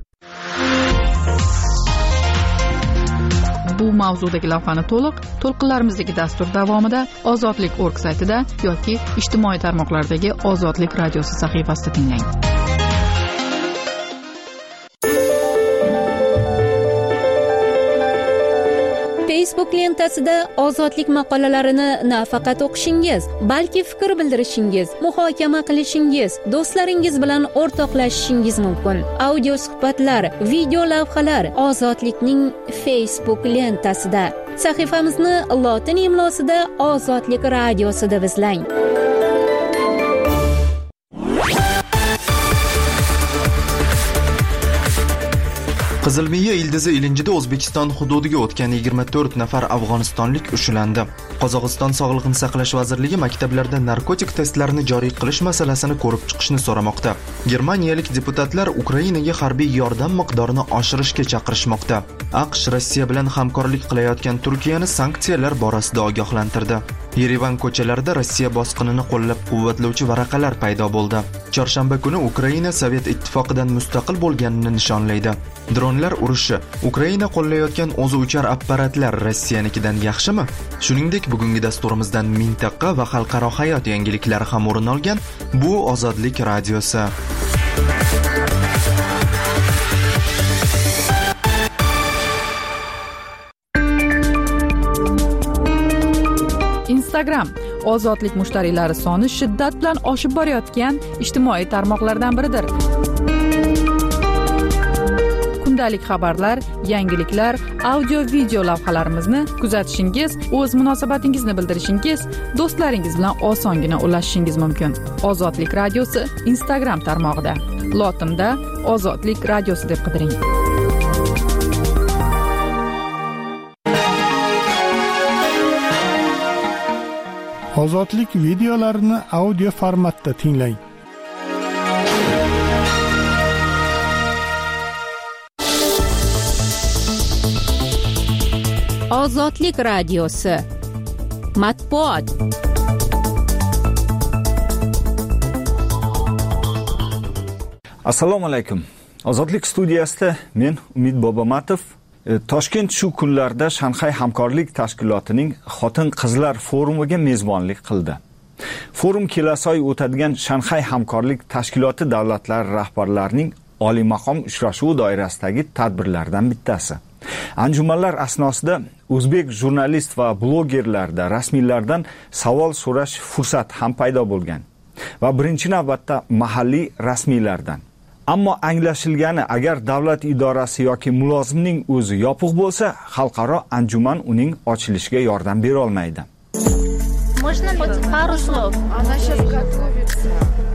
Bu mavzudagi lavhani to'lqinlarimizdagi dastur davomida Ozodlik.org saytida yoki ijtimoiy tarmoqlardagi Ozodlik radiosi sahifasida tinglang. Facebook lentasida ozodlik maqolalarini nafaqat o'qishingiz, balki fikr bildirishingiz, muhokama qilishingiz, do'stlaringiz bilan o'rtoqlashishingiz mumkin. Audio suhbatlar, video lavhalar ozodlikning Facebook lentasida. Sahifamizni lotin imlosida Ozodlik radiosi deb izlang. Qizilmiya ildizi ilinjida O'zbekiston hududiga o'tgan 24 nafar afg'onistonlik ushlandi. Qozog'iston Sog'liqni saqlash vazirligi maktablarda narkotik testlarini joriy qilish masalasini ko'rib chiqishni so'ramoqda. Germaniyalik deputatlar Ukrainaga harbiy yordam miqdorini oshirishga chaqirishmoqda. AQSh Rossiya bilan hamkorlik qilayotgan Turkiyani sanksiyalar borasida ogohlantirdi. Yerevan ko'chalarida Rossiya bosqinini qo'llab-quvvatlovchi varaqalar paydo bo'ldi. Chorshanba kuni Ukraina Sovet ittifoqidan mustaqil bo'lganini nishonlaydi. Dronlar urushi, Ukraina qo'llayotgan o'zi uchar apparatlar Rossiyanikidan yaxshimi? Shuningdek, bugungi dasturimizdan mintaqa va xalqaro hayot yangiliklari ham o'rin olgan. Bu Ozodlik radiosi. Instagram ozodlik mushtariylari soni shiddat bilan oshib borayotgan ijtimoiy tarmoqlardan biridir. Kundalik xabarlar, yangiliklar, audio video lavhalarimizni kuzatishingiz, o'z munosabatingizni bildirishingiz, do'stlaringiz bilan osongina ulashishingiz mumkin. Ozodlik radiosi Instagram tarmog'ida. Lotinda Ozodlik radiosi deb qidiring. Ozodlik videolarini audio formatda tinglang. Ozodlik radiosi. Matbuot. Assalomu alaykum. Ozodlik studiyasida men Umid Bobomatov. Toshkent shu kunlarda Shanxay hamkorlik tashkilotining xotin-qizlar forumiga mezbonlik qildi. Forum kelasi oy o'tadigan Shanxay hamkorlik tashkiloti davlatlari rahbarlarining oliy maqom uchrashuvi doirasidagi tadbirlardan bittasi. Anjumanlar asnosida o'zbek jurnalist va blogerlarda rasmiylardan savol so'rash fursati ham paydo bo'lgan va birinchi navbatda mahalliy rasmiylardan. Ammo anglashilgani, agar davlat idorasi yoki mulozimning o'zi yopiq bo'lsa, xalqaro anjuman uning ochilishiga yordam bera olmaydi. Можно хоть пару слов? Она сейчас готовится.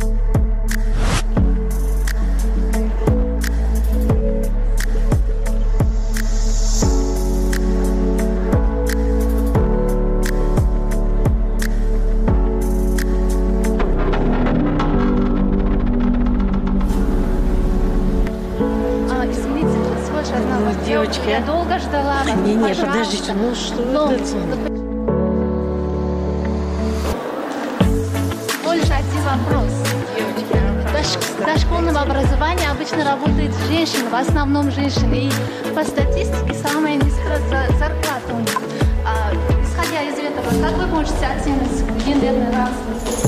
Девочки, я долго ждала. Не, подождите, ну что это? Ольга, один вопрос. Девочки, дошкольное образование обычно работает женщин, в основном женщины. И по статистике самая низкая зарплата у них. Исходя из этого, как вы можете оценить гендерный равенство?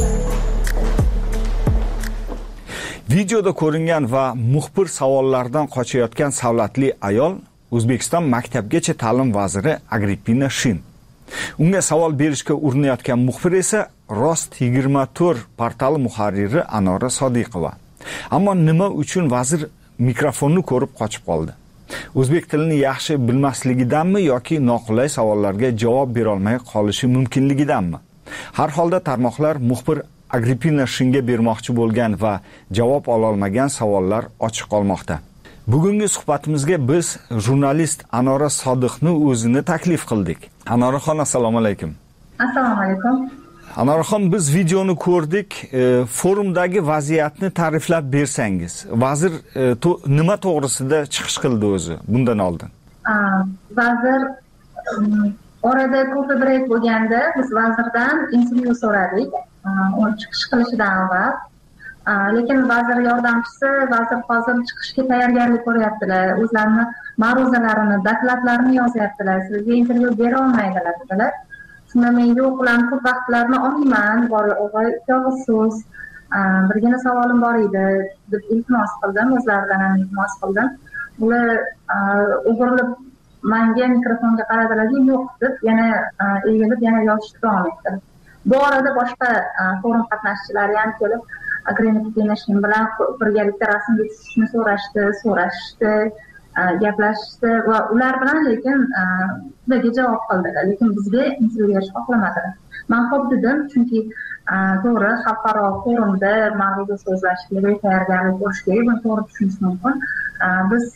Videoda ko'ringan va muxbir savollardan qochayotgan savlatli ayol O'zbekiston maktabgacha ta'lim vaziri Agrippina Shin. Unga savol berishga urinayotgan muxbir esa Rost 24 portali muharriri Anora Sodiqova. Ammo nima uchun vazir mikrofonni ko'rib qochib qoldi? O'zbek tilini yaxshi bilmasligidanmi yoki noqulay savollarga javob bera olmay qolishi mumkinligidanmi? Har holda tarmoqlar muxbir Agrippina Shinga bermoqchi bo'lgan va javob ola olmagan savollar ochiq qolmoqda. Bugungi suhbatimizga biz jurnalist Anora Sodiqni o'zini taklif qildik. Anoraxon, assalomu alaykum. Assalomu alaykum. Anoraxon, biz videoni ko'rdik. Forumdagi vaziyatni ta'riflab bersangiz. Vazir nima to'g'risida chiqish qildi o'zi bundan oldin? Vazir orada ko'p break bo'lganda biz vazirdan intervyu so'radik. Uni chiqish qilishidan avval. Lekin vazir yordamchisi vazir hozir chiqishga tayyorgarlik ko'ryaptilar. O'zlarini ma'ruzalarini, dokladlarini yozyaptilar. Sizga intervyu bera olmaydilar dedilar. Shunda men yo'q, ularni ko'p vaqtlarini olmayman. O'g'il yolg'iz so'z. Birgina savolim bor edi deb iltimos qildim, o'zlaridan ham iltimos qildim. Ular o'girilib menga mikrofonga qaradilar-ki, yo'q deb yana egilib yana yozishni davom etdi. Bu orada boshqa forum qatnashchilari ham kelib, Agreement International bilan birgalikda rasmga tushishni so'rashdi, gaplashishdi va ular bilan lekin bizga javob qildilar, lekin bizga intervyu berishni xohlamadilar. Men xo'p dedim, chunki to'g'ri xalqaro forumda ma'ruza so'zlashga tayyorgarlik bo'lishi kerak, buni to'g'ri tushunish mumkin. Biz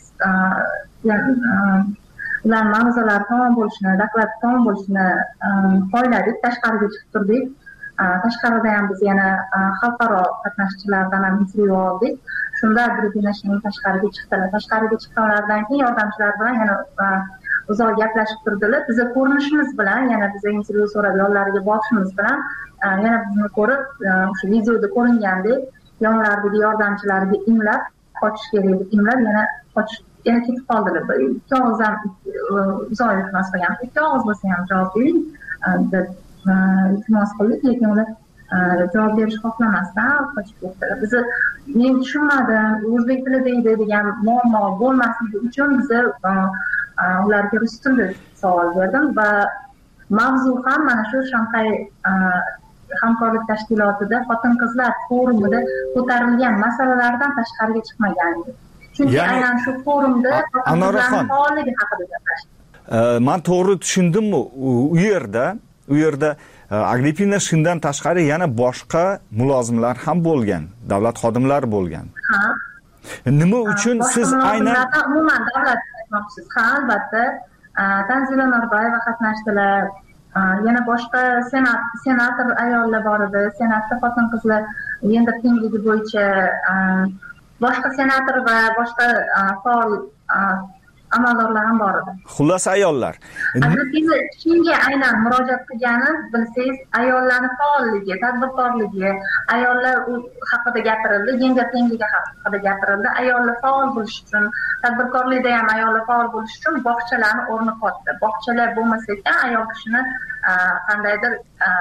ular ma'ruzalari tamom bo'lishini, doklad tamom bo'lishini xohladik, tashqariga chiqib turdik. Tashqarida ham biz yana xalqaro qatnashchilardan ham intervyu oldik. Shunda Agreement tashqariga chiqdilar. Tashqariga chiqqanlaridan keyin yordamchilar bilan yana uzoq gaplashib turdilar. Bizni ko'rinishimiz bilan, yana bizga intervyu so'rab yo'llariga borishimiz bilan yana bizni ko'rib, o'sha videoda ko'ringandek yonlaridagi yordamchilarga imlab qochish kerak deb imlab yana ketib qoldilar. Ikki og'iz ham uzoq iltimos qilgan. Ikki og'iz bo'lsa ham javob bering deb iltimos qildik, lekin ular javob berishni xohlamasdan qochib ketdilar. Men tushunmadim, o'zbek tilida edi degan muammo bo'lmasligi uchun biz ularga rus tilida savol berdim va mavzu ham mana shu Shanxay hamkorlik tashkilotida xotin-qizlar forumida ko'tarilgan masalalardan tashqariga chiqmagan edi. Chunki aynan shu forumda xotin-qizlarning faolligi haqida gaplashdik. Men to'g'ri tushundimmi? U yerda Agrippina shundan tashqari yana boshqa mulozimlar ham bo'lgan, davlat xodimlari bo'lgan. Ha. Nima uchun siz aynan umuman davlat aytmoqchisiz? Ha, albatta. Tanzila Norboyeva qatnashdilar. Yana boshqa senator ayollar bor edi. Senatda xotin-qizlar gender tengligi bo'yicha boshqa senator va boshqa faol amaldorlar ham bor edi. Xullas ayollar. Agrippina shunga aynan murojaat qilgani, bilsangiz, ayollarning faolligi, tadbirkorligi, ayollar haqida gapirildi, gender tengligi haqida gapirildi. Ayollar faol bo'lish uchun, tadbirkorlikda ham ayollar faol bo'lish uchun bog'chalarning o'rni katta. Bog'chalar bo'lmasa ekan, ayol kishini qandaydir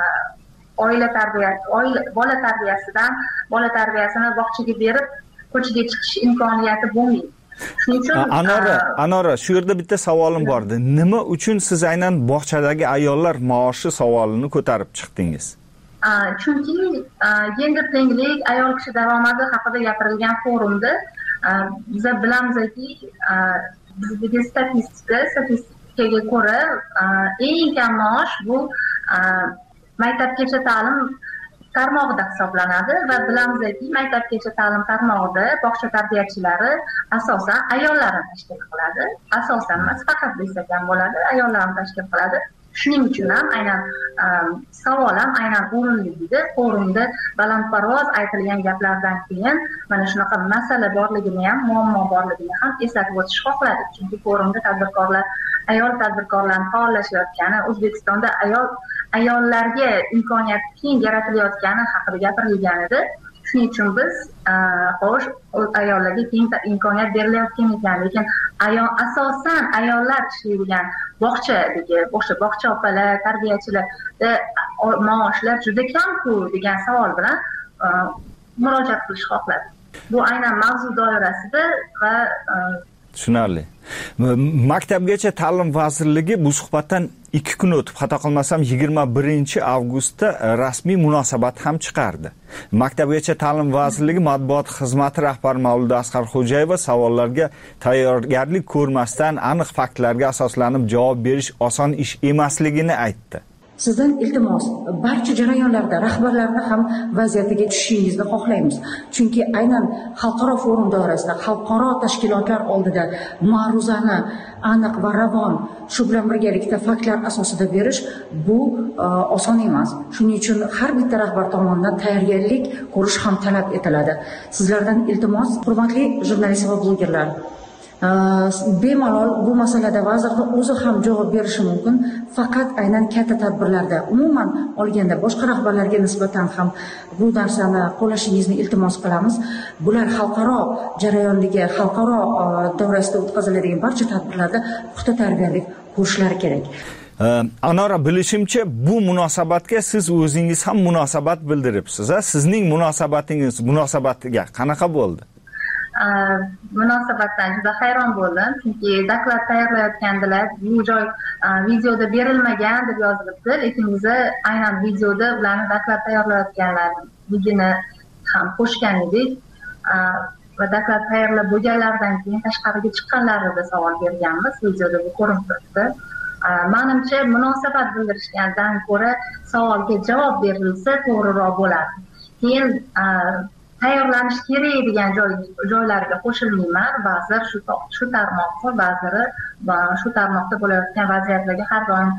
bola tarbiyasini bog'chaga berib, ko'chaga chiqish imkoniyati bo'lmaydi. Anora, shu yerda bitta savolim bor edi. Nima uchun siz aynan bog'chadagi ayollar maoshi savolini ko'tarib chiqdingiz? Chunki gender tenglik, ayol kishi daromadi haqida gapirilgan forumda biz bilamizki, bizdagi statistikaga ko'ra eng kam maosh bu maktabgacha ta'lim tarmog'ida hisoblanadi va bilamizki, maktabgacha ta'lim tarmog'ida bog'cha tarbiyachilari asosan ayollarni tashkil qiladi. Asosan emas, faqat desak ham bo'ladi, ayollarni tashkil qiladi. Shuning uchun ham aynan savol ham aynan o'rinligida, forumda balandparvoz aytilgan gaplardan keyin mana shunaqa masala borligini ham, muammo borligini ham eslatib o'tish xohladik. Chunki forumda ayol tadbirkorlarni faollashayotgani, O'zbekistonda ayollarga imkoniyat keng yaratilayotgani haqida gapirilgan edi. Shuning uchun biz xo'sh, ayollarga keng imkoniyat berilayotgan ekan, lekin asosan ayollar ishlaydigan bog'cha opalar, tarbiyachilarda maoshlar juda kam-ku degan savol bilan murojaat qilish xohladik. Bu aynan mavzu doirasida va tushunarli. Maktabgacha ta'lim vazirligi bu suhbatdan 2 kun o'tib, xato qilmasam 21 avgustda rasmiy munosabat ham chiqardi. Maktabgacha ta'lim vazirligi matbuot xizmati rahbari Mavluda Asqarxo'jayeva savollarga tayyorgarlik ko'rmasdan aniq faktlarga asoslanib javob berish oson ish emasligini aytdi. Sizdan iltimos, barcha jarayonlarda rahbarlarni ham vaziyatiga tushishingizni xohlaymiz. Chunki aynan xalqaro forum doirasida, xalqaro tashkilotlar oldida ma'ruzani aniq va ravon, shu bilan birgalikda faktlar asosida berish bu oson emas. Shuning uchun har bitta rahbar tomonidan tayyorgarlik ko'rish ham talab etiladi. Sizlardan iltimos, hurmatli jurnalist va blogerlar, bemalol bu masalada vazirning o'zi ham javob berishi mumkin, faqat aynan katta tadbirlarda, umuman olganda boshqa rahbarlarga nisbatan ham bu narsani qo'llashingizni iltimos qilamiz. Bular xalqaro jarayondagi, xalqaro davrasida o'tkaziladigan barcha tadbirlarda puxta tayyorgarlik ko'rishlari kerak. Anora, bilishimcha bu munosabatga siz o'zingiz ham munosabat bildiribsiz. Sizning munosabatiga qanaqa bo'ldi? munosabatdan juda hayron bo'ldim, chunki doklad tayyorlayotgandilar, bu joy videoda berilmagan deb yozilibdi, lekin biz aynan videoda ularni doklad tayyorlayotganligini ham qo'shgan edik va doklad tayyorlab bo'lganlaridan keyin tashqariga chiqqanlarida savol berganmiz, videoda bu ko'rinib turibdi. Menimcha munosabat bildirishgandan ko'ra savolga javob berilsa to'g'riroq bo'lardi. Keyin tayyorlanish kerak degan joylarga qo'shilmayman. Ba'zilar shu tarmoqda, ba'zilari shu tarmoqda bo'layotgan vaziyatlarga har doim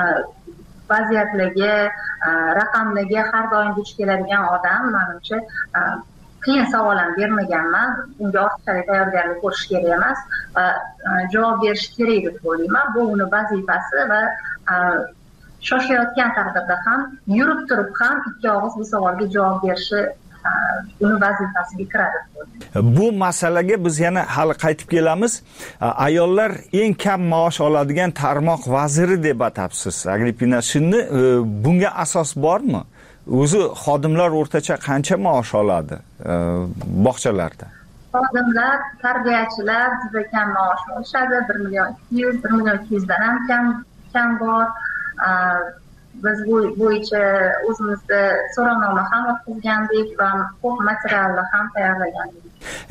raqamlarga har doim duch keladigan odam, menimcha qiyin savol ham bermaganman. Unga ortiqchalik tayyorgarlik ko'rish kerak emas va javob berish kerak deb o'ylayman. Bu uni vazifasi va shoshayotgan taqdirda ham, yurib turib ham ikki og'iz bu savolga javob berishi uni vazifasiga kiradi. Bu masalaga biz yana hali qaytib kelamiz. Ayollar eng kam maosh oladigan tarmoq vaziri deb atabsiz, Agrippina Shinni. Bunga asos bormi? O'zi xodimlar o'rtacha qancha maosh oladi bog'chalarda? Xodimlar, tarbiyachilar juda kam maosh olishadi. 1.200 1.200 dan ham kam bor. Biz bu bo'yicha o'zimizda so'rovnoma ham o'tkazgandik va ko'p materiallar ham tayyorlagandik.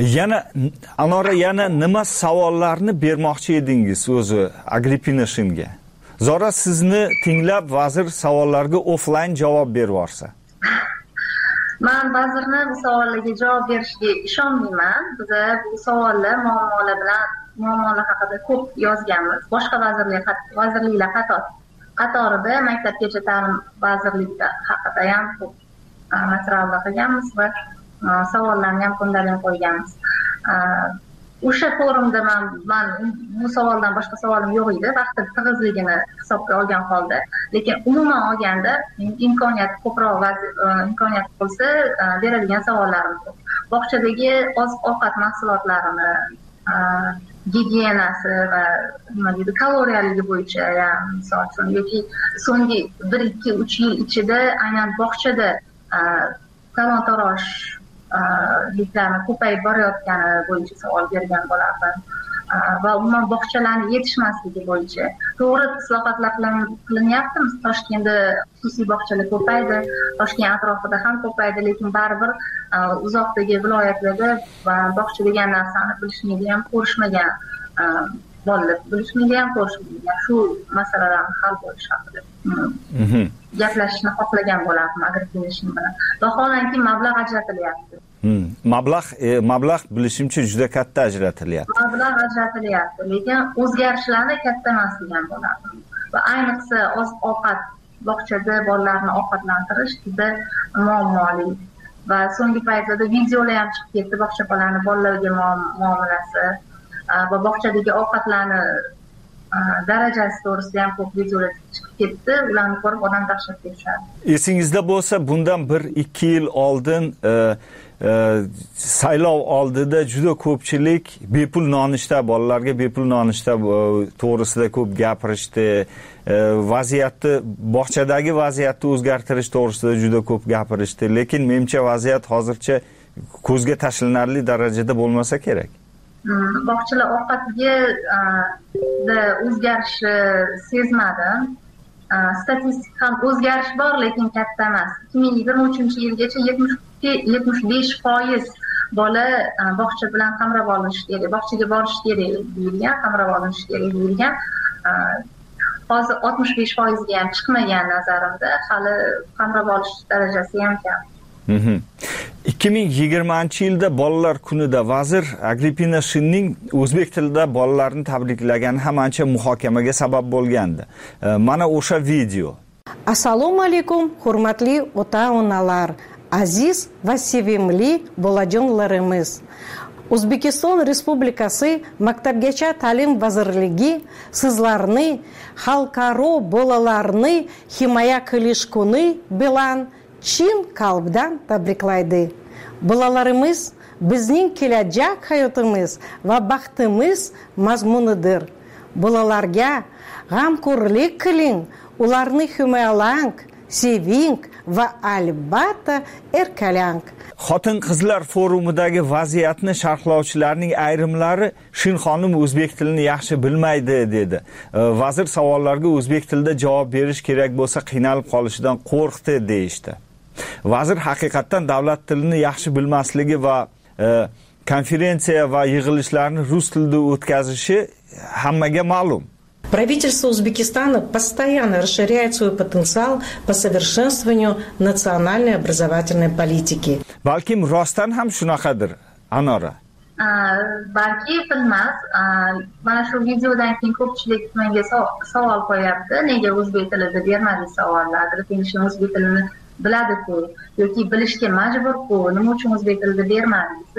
Yana nima savollarni bermoqchi edingiz o'zi Agrippina Shinga? Zora sizni tinglab vazir savollarga offline javob bervorsa. Men vazirni bu savollarga javob berishiga ishonmayman. Biz bu savollar, muammolar haqida ko'p yozganmiz. Boshqa vazirliklar qatorida Maktabgacha ta'lim vazirligi haqida ham ko'p materiallar qilganmiz va savollarni ham kundalab qo'yganmiz. O'sha forumda men bu savoldan boshqa savolim yo'q edi, vaqtni tig'izligini hisobga olgan holda. Lekin umuman olganda imkoniyat bo'lsa beradigan savollarim ko'p. Bog'chadagi oziq-ovqat mahsulotlarini gigiyenasi va kaloriyaligi bo'yicha, misol uchun, yoki so'nggi 1-2-3 yil ichida aynan bog'chada talon-taroj liklarni ko'payib borayotgani bo'yicha savol bergan bo'lardim va umuman bog'chalarni yetishmasligi bo'yicha. To'g'ri, islohotlar qilinyapti. Toshkentda xususiy bog'chalar ko'paydi, Toshkent atrofida ham ko'paydi, lekin baribir uzoqdagi viloyatlarda bog'cha degan narsani bilishmaydigan, ko'rishmagan bolalar, shu masalalarni hal bo'lish haqida gaplashishni xohlagan bo'lardim Agrippina Shin bilan. Vaholanki mablag' ajratilyapti. Mablag' bilishimcha juda katta ajratilyapti. Mablag' ajratilyapti, lekin o'zgarishlarni katta emas degan bo'lardim. Va ayniqsa oziq-ovqat, bog'chada bolalarni ovqatlantirish juda muammoli. Va so'nggi paytlarda videolar ham chiqib ketdi, bog'chalarning bolalarga muomalasi va bog'chadagi ovqatlarni darajasi to'g'risida ham ko'p videolar chiqib ketdi. Ularni ko'rib odam dahshatga tushadi. Esingizda bo'lsa, bundan 1-2 yil oldin saylov oldida juda ko'pchilik bepul nonushta, bolalarga bepul nonushta to'g'risida ko'p gapirishdi. Bog'chadagi vaziyatni o'zgartirish to'g'risida juda ko'p gapirishdi. Lekin menimcha vaziyat hozircha ko'zga tashlanarli darajada bo'lmasa kerak. Bog'chalar ovqatiga o'zgarishni sezmadim. Statistik ham o'zgarish bor, lekin katta emas. 2023-yilgacha 75% bola bog'cha bilan qamrab olinishi kerak, bog'chaga borish kerak deyilgan, qamrab olinishi kerak deyilgan. Hozir 65% ga ham chiqmagan nazarimda, hali qamrab olish darajasi ham kam. 2020-yilda bolalar kunida vazir Agrippina Shinning o'zbek tilida bolalarni tabriklagani ham ancha muhokamaga sabab bo'lgandi. Mana o'sha video. Assalomu alaykum, hurmatli ota-onalar, aziz va sevimli bolajonlarimiz. O'zbekiston Respublikasi Maktabgacha ta'lim vazirligi sizlarni xalqaro bolalarni himoya qilish kuni bilan chin qalbdan tabriklaydi. Bolalarimiz bizning kelajak hayotimiz va baxtimiz mazmunidir. Bolalarga g'amxo'rlik qiling, ularni himoyalang, seving va albatta erkalang. Xotin-qizlar forumidagi vaziyatni sharhlovchilarning ayrimlari Shinxonim o'zbek tilini yaxshi bilmaydi dedi. Vazir savollarga o'zbek tilida javob berish kerak bo'lsa qiynalib qolishidan qo'rqdi deyishdi. Vazir haqiqatan davlat tilini yaxshi bilmasligi va konferensiya va yig'ilishlarni rus tilida o'tkazishi hammaga ma'lum. Правительство Узбекистана постоянно расширяет свой потенциал по совершенствованию национальной образовательной политики. Balkim rostdan ham shunaqadir, Anora. Balki bilmas. Mana shu videodan keyin ko'pchilik menga savol qo'yapti. Nega o'zbek tilida bermadingiz savollarni? Kelishim o'zbek tilini biladi-ku yoki bilishga majbur-ku. Nima uchun o'zbek tilida bermadingiz?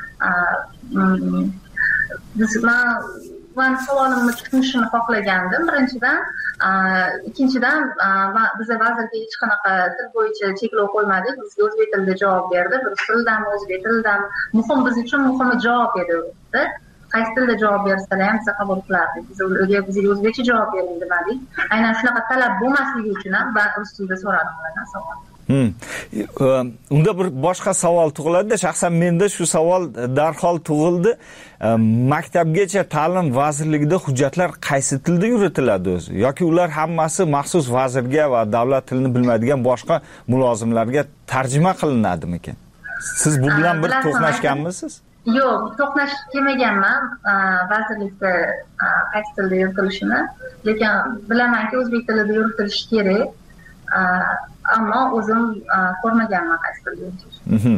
Men savolimni tushunishni xohlagandim birinchidan. Ikkinchidan biza vazirga hech qanaqa til bo'yicha cheklov qo'ymadik. Bizga o'zbek tilida javob berdi. Rus tilidami, o'zbek tilidami? Muhim biz uchun muhimi javob edi. Qaysi tilda javob bersalar ham biz qabul qilardik. Bizga o'zbekcha javob bering demadik. Aynan shunaqa talab bo'lmasligi uchun ham rus tilida so'radim ulardan savol. Unda bir boshqa savol tug'iladi. Shaxsan menda shu savol darhol tug'ildi. Maktabgacha ta'lim vazirligida hujjatlar qaysi tilda yuritiladi o'zi? Yoki ular hammasi maxsus vazirga va davlat tilini bilmaydigan boshqa mulozimlarga tarjima qilinadimi-ekan? Siz bu bilan bir to'qnashganmisiz? Yo'q, to'qnashib kelmaganman vazirlikda qaysi tilda yuritilishini. Lekin bilamanki o'zbek tilida yuritilishi kerak. Ammo o'zim ko'rmaganman qaysi tilda yuritilishi.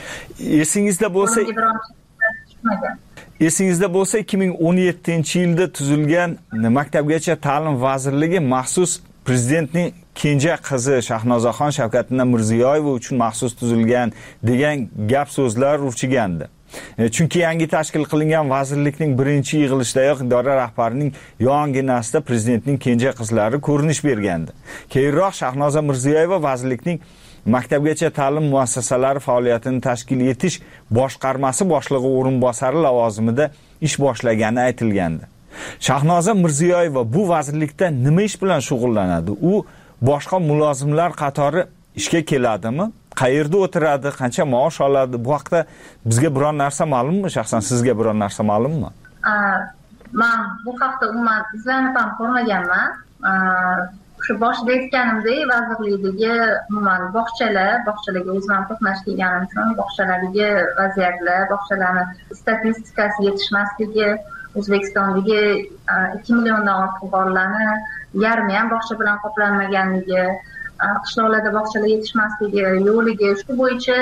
Esingizda bo'lsa 2017-yilda tuzilgan Maktabgacha ta'lim vazirligi maxsus prezidentning kenja qizi Shahnozaxon Shavkatilla Mirziyoyeva uchun maxsus tuzilgan degan gap so'zlar urchigandi. Chunki yangi tashkil qilingan vazirlikning birinchi yig'ilishidayoq idora rahbarining yonginasida prezidentning kenja qizlari ko'rinish bergandi. Keyinroq Shahnoza Mirziyoyeva vazirlikning Maktabgacha ta'lim muassasalari faoliyatini tashkil etish boshqarmasi boshlig'i o'rinbosari lavozimida ish boshlagani aytilgandi. Shahnoza Mirziyoyeva bu vazirlikda nima ish bilan shug'ullanadi? U boshqa mulozimlar qatori ishga keladimi? Qayerda o'tiradi? Qancha maosh oladi? Bu haqda bizga biror narsa ma'lummi? Shaxsan sizga biror narsa ma'lummi? Men bu haqda umuman izlanib ham ko'rmaganman. Shu boshida aytganimdek, vazirlikdagi umuman bog'chalarga o'zim ham to'qnash kelganim uchun bog'chalardagi vaziyatlar, bog'chalarni statistikasi yetishmasligi, O'zbekistondagi 2 milliondan ortiq bolalarni yarmi ham bog'cha bilan qoplanmaganligi, qishloqlarda bog'chalar yetishmasligi, yo'ligi, shu bo'yicha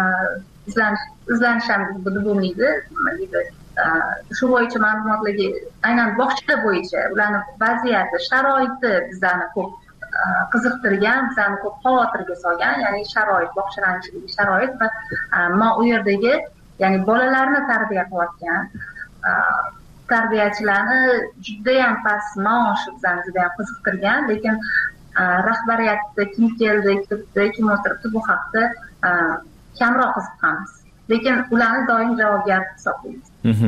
izlanish ham bo'lmaydi. Shu bo'yicha ma'lumotlarga aynan bog'cha bo'yicha ularning vaziyati, sharoiti bizlarni ko'p qiziqtirgan, bizlarni ko'p xavotirga solgan, ya'ni sharoit, bog'chalarning ichidagi sharoit va men u yerdagi, ya'ni bolalarni tarbiya qilayotgan tarbiyachilarni juda ham past maoshi bizlarni juda ham qiziqtirgan, lekin rahbariyatda kim keldi, kim o'tiribdi, bu haqda kamroq qiziqqanmiz. Lekin ularni doim javobgar hisoblaymiz.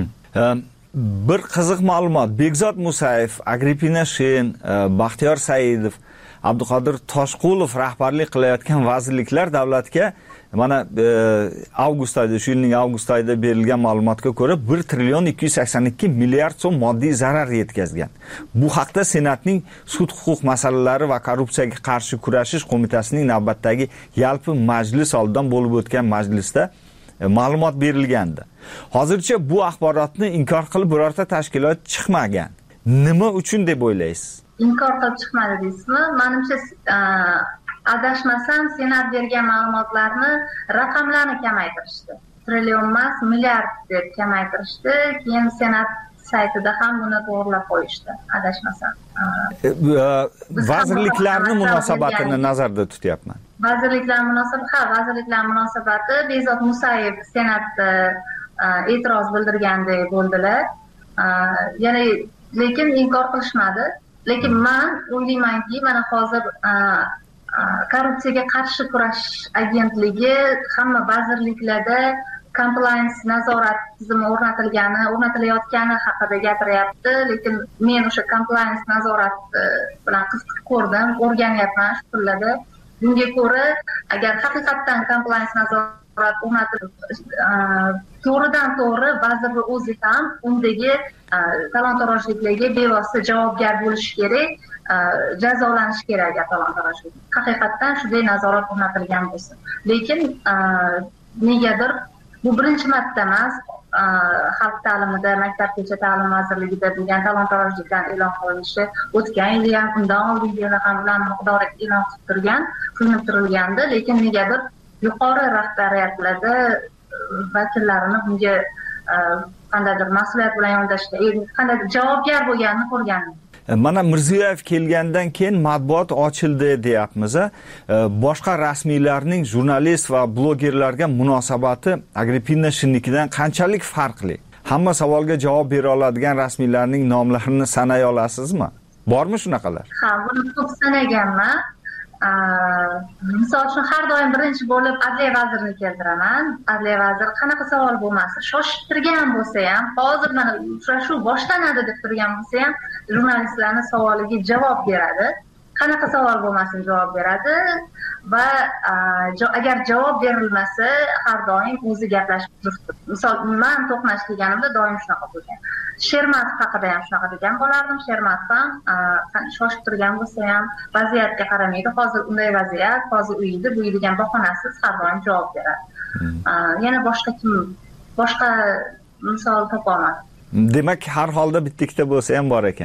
Bir qiziq ma'lumot. Begzod Musayev, Agrippina Shen, Baxtiyor Saidov, Abduqodir Toshqulov rahbarlik qilayotgan vazirliklar davlatga mana avgust oyida, shu yilning avgust oyida berilgan ma'lumotga ko'ra 1 trillion 282 milliard so'm moddiy zarar yetkazgan. Bu haqda Senatning sud huquq masalalari va korrupsiyaga qarshi kurashish qo'mitasining navbatdagi yalpi majlis oldidan bo'lib o'tgan majlisda ma'lumot berilgandi. Hozircha bu axborotni inkor qilib birorta tashkilot chiqmagan. Nima uchun deb o'ylaysiz? Inkor qilib chiqmadi deysizmi? Menimcha adashmasam, Senat bergan ma'lumotlarni raqamlarni kamaytirishdi. Trillion emas, milliard deb kamaytirishdi. Keyin Senat saytida ham buni to'g'rilab qo'yishdi, adashmasam. Vazirliklarning munosabatini nazarda tutyapman. Vazirliklar munosabati Begzod Musayev Senatda e'tiroz bildirgandek bo'ldilar. Ya'ni lekin inkor qilishmadi. Lekin men o'ylaymanki, mana hozir korrupsiyaga qarshi kurashish agentligi hamma vazirliklarda compliance nazorat tizimi o'rnatilayotgani haqida gapiryapti. Lekin men o'sha compliance nazorat bilan qiziqib ko'rdim, o'rganyapman shu kunlarda. Bunga ko'ra, agar haqiqatdan compliance nazorat o'rnatilib, to'g'ridan to'g'ri vazirning o'zi ham undagi talon-torojliklarga bevosita javobgar bo'lishi kerak, jazolanishi kerak talon-torojlik. Haqiqatdan shunday nazorat o'rnatilgan bo'lsa. Lekin negadir bu birinchi marta emas, xalq ta'limida, maktabgacha ta'lim vazirligida bo'lgan talon-torojlikdan e'lon qilinishi o'tgan yil ham, undan oldingi yil ham ularning miqdori e'lon qilib turgan, qilinib turilgandi, lekin negadir yuqori rahbariyatlarda vakillarini bunga qandaydir mas'uliyat bilan yondashishda, qandaydir javobgar bo'lganini ko'rgandim. Mana Mirziyoyev kelgandan keyin matbuot ochildi deyapmiz. Boshqa rasmiylarning jurnalist va blogerlarga munosabati Agrippina Shinnikidan qanchalik farqli? Hamma savolga javob bera oladigan rasmiylarning nomlarini sanay olasizmi? Bormi shunaqalar? Ha, buni ko'p sanaganman. Misol uchun har doim birinchi bo'lib Adliya vazirini keltiraman. Adliya vaziri qanaqa savol bo'lmasin, shoshib turgan bo'lsa ham, hozir mana uchrashuv boshlanadi deb turgan bo'lsa ham, jurnalistlarning savoliga javob beradi. Qanaqa savol bo'lmasin javob beradi va agar javob berilmasa, har doim o'zi gaplashib turibdi. Misol, men to'qnash kelganimda doim shunaqa bo'lgan. Shermatov haqida ham shunaqa degan bo'lardim. Shermatov ham shoshib turgan bo'lsa ham vaziyatga qaramaydi. Hozir unday vaziyat, hozir uyida bu degan bahonasiz har doim javob beradi. Yana boshqa misol topolmadim. Demak, har holda bitta-ikkita bo'lsa ham bor ekan.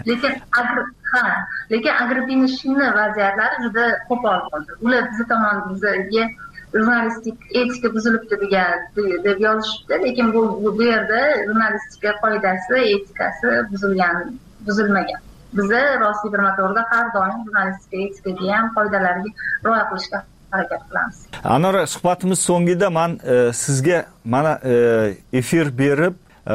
Lekin Agrippina Shinni vaziyatlari juda qo'pol bo'ldi. Ular biz tomonimizga jurnalistik etika buzilibdi deb yozishibdi, lekin bu yerda jurnalistika qoidasi, etikasi buzilmagan. Biza Rossiya 1 har doim jurnalistika etikaga ham qoidalarga rioya qilishga harakat qilamiz. Anora, suhbatimiz so'ngida men sizga mana efir berib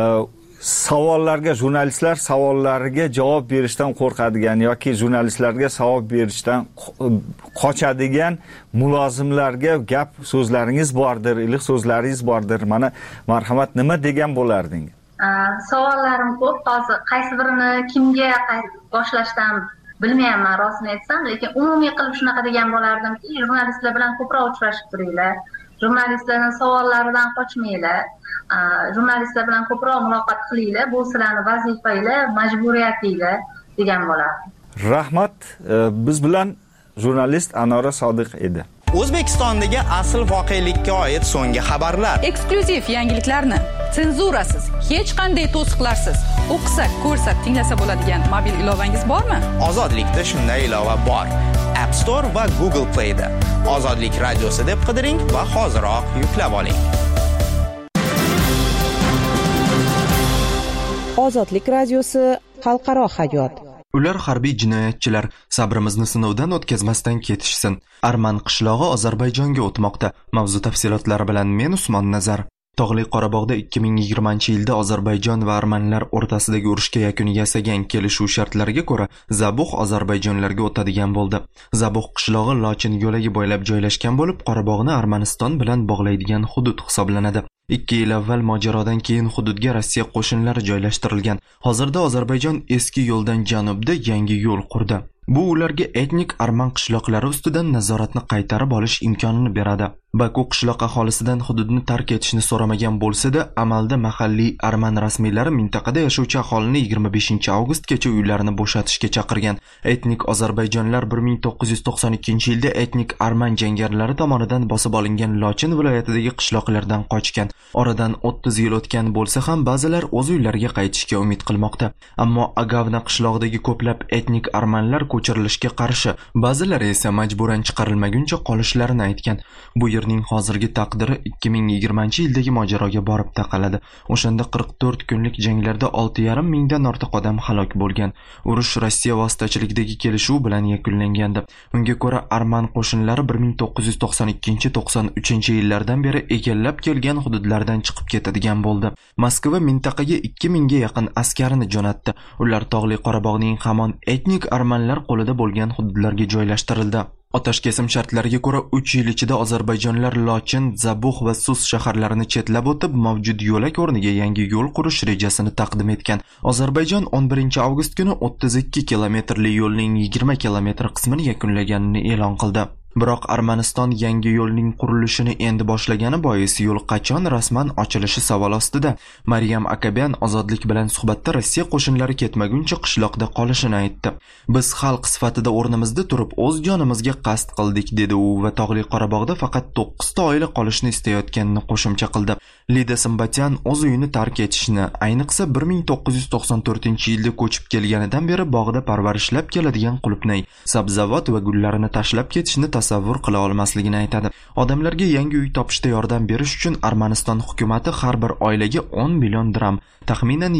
jurnalistlar savollariga javob berishdan qo'rqadigan yoki jurnalistlarga savol berishdan qochadigan mulozimlarga gap so'zlaringiz bordir, iliq so'zlaringiz bordir. Mana marhamat, nima degan bo'lardingiz? Savollarim ko'p. Hozir qaysi birini kimga boshlashdan bilmayman, rostini aytsam, lekin umumiy qilib shunaqa degan bo'lardimki, jurnalistlar bilan ko'proq uchrashib turinglar. Jurnalistlarning savollaridan qochmanglar. Jurnalistlar bilan ko'proq muloqot qilinglar. Bu sizlarning vazifanglar, majburiyatinglar degan bo'lardim. Rahmat. Biz bilan jurnalist Anora Sodiq edi. O'zbekistondagi asl voqelikka oid so'nggi xabarlar. Eksklyuziv yangiliklarni senzurasiz, hech qanday to'siqlarsiz o'qisa, ko'rsa, tinglasa bo'ladigan mobil ilovangiz bormi? Ozodlikda shunday ilova bor. App Store va Google Play da. Ozodlik radiosi deb qidiring va hoziroq yuklab oling. Ozodlik radiosi xalqaro hayot. Ular harbiy jinoyatchilar, sabrimizni sinovdan o'tkazmasdan ketishsin. Arman qishlog'i Ozarbayjonga o'tmoqda. Mavzu tafsilotlari bilan men Usmon Nazar. Tog'li Qorabog'da 2020-yilda Ozarbayjon va armanlar o'rtasidagi urushga yakun yasagan kelishuv shartlariga ko'ra Zabuh ozarbayjonlarga o'tadigan bo'ldi. Zabuh qishlog'i Lochin yo'lagi bo'ylab joylashgan bo'lib, Qorabog'ni Armaniston bilan bog'laydigan hudud hisoblanadi. 2 yil avval mojarodan keyin hududga Rossiya qo'shinlari joylashtirilgan. Hozirda Ozarbayjon eski yo'ldan janubda yangi yo'l qurdi. Bu ularga etnik arman qishloqlari ustidan nazoratni qaytarib olish imkonini beradi. Baku qishloq aholisidan hududni tark etishni so'ramagan bo'lsa-da, amalda mahalliy arman rasmiylari mintaqada yashovchi aholini 25-avgustgacha uylarini bo'shatishga chaqirgan. Etnik ozarbayjonlar 1992-yilda etnik arman jangarilari tomonidan bosib olingan Lochin viloyatidagi qishloqlardan qochgan. Oradan 30 yil o'tgan bo'lsa ham ba'zilar o'z uylariga qaytishga umid qilmoqda. Ammo Agavna qishlog'idagi ko'plab etnik armanlar ko'chirilishga qarshi, ba'zilari esa majburan chiqarilmaguncha qolishlarini aytgan. Bu yerning hozirgi taqdiri 2020-yildagi mojaroga borib taqaladi. O'shanda 44 kunlik janglarda 6,5 mingdan ortiq odam halok bo'lgan. Urush Rossiya vositachiligidagi kelishuv bilan yakunlangandi. Unga ko'ra arman qo'shinlari 1992-93-yillardan beri egallab kelgan hududlardan chiqib ketadigan bo'ldi. Moskva mintaqaga 2000 ga yaqin askarini jo'natdi. Ular Tog'li Qorabog'ning hamon etnik armanlar qo'lida bo'lgan hududlarga joylashtirildi. Otash kesim shartlariga ko'ra 3 yil ichida ozarbayjonlar Lochin, Zabuh va Sus shaharlarini chetlab o'tib, mavjud yo'lak o'rniga yangi yo'l qurish rejasini taqdim etgan. Ozarbayjon 11-avgust kuni 32 kilometrli yo'lning 20 kilometr qismini yakunlaganini e'lon qildi. Biroq Armaniston yangi yo'lning qurilishini endi boshlagani bois yo'l qachon rasman ochilishi savol ostida. Maryam Akabyan ozodlik bilan suhbatda Rossiya qo'shinlari ketmaguncha qishloqda qolishini aytdi. Biz xalq sifatida o'rnimizda turib o'z jonimizga qasd qildik, dedi u va Tog'li Qorabog'da faqat 9 ta oila qolishni istayotganini qo'shimcha qildi. Lida Simbatyan o'z uyini tark etishni, ayniqsa 1994-yilda ko'chib kelganidan beri bog'da parvarishlab keladigan qulupnay, sabzavot va gullarini tashlab ketishni tasavvur qila olmasligini aytadi. Odamlarga yangi uy topishda yordam berish uchun Armaniston hukumatı har bir oilaga 10 million dirham, taxminan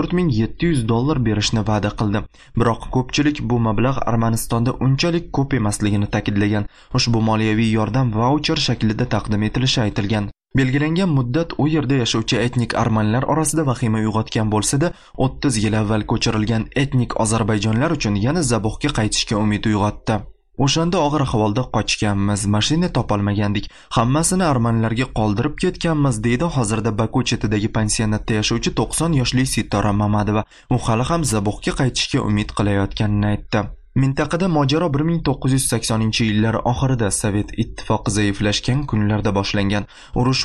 $24700 berishni va'da qildi. Biroq ko'pchilik bu mablag' Armanistonda unchalik ko'p emasligini ta'kidlagan. Ushbu moliyaviy yordam vaucher shaklida taqdim etilishi aytilgan. Belgilangan muddat u yerda yashovchi etnik armanlar orasida vahima uyg'otgan bo'lsa-da, 30 yil avval ko'chirilgan etnik ozarbayjonlar uchun yana zabuhga qaytishga umid uyg'otdi. O'shanda og'ir ahvolda qochganmiz, mashina topolmagandik, hammasini armanlarga qoldirib ketganmiz, deydi hozirda Baku chetidagi pensionatda yashovchi 90 yoshli Sitora Mamadova. U hali ham zabuhga qaytishga umid qilayotganini aytdi. Mintaqada mojaro 1980-yillar oxirida Sovet ittifoqi zaiflashgan kunlarda boshlangan. Urush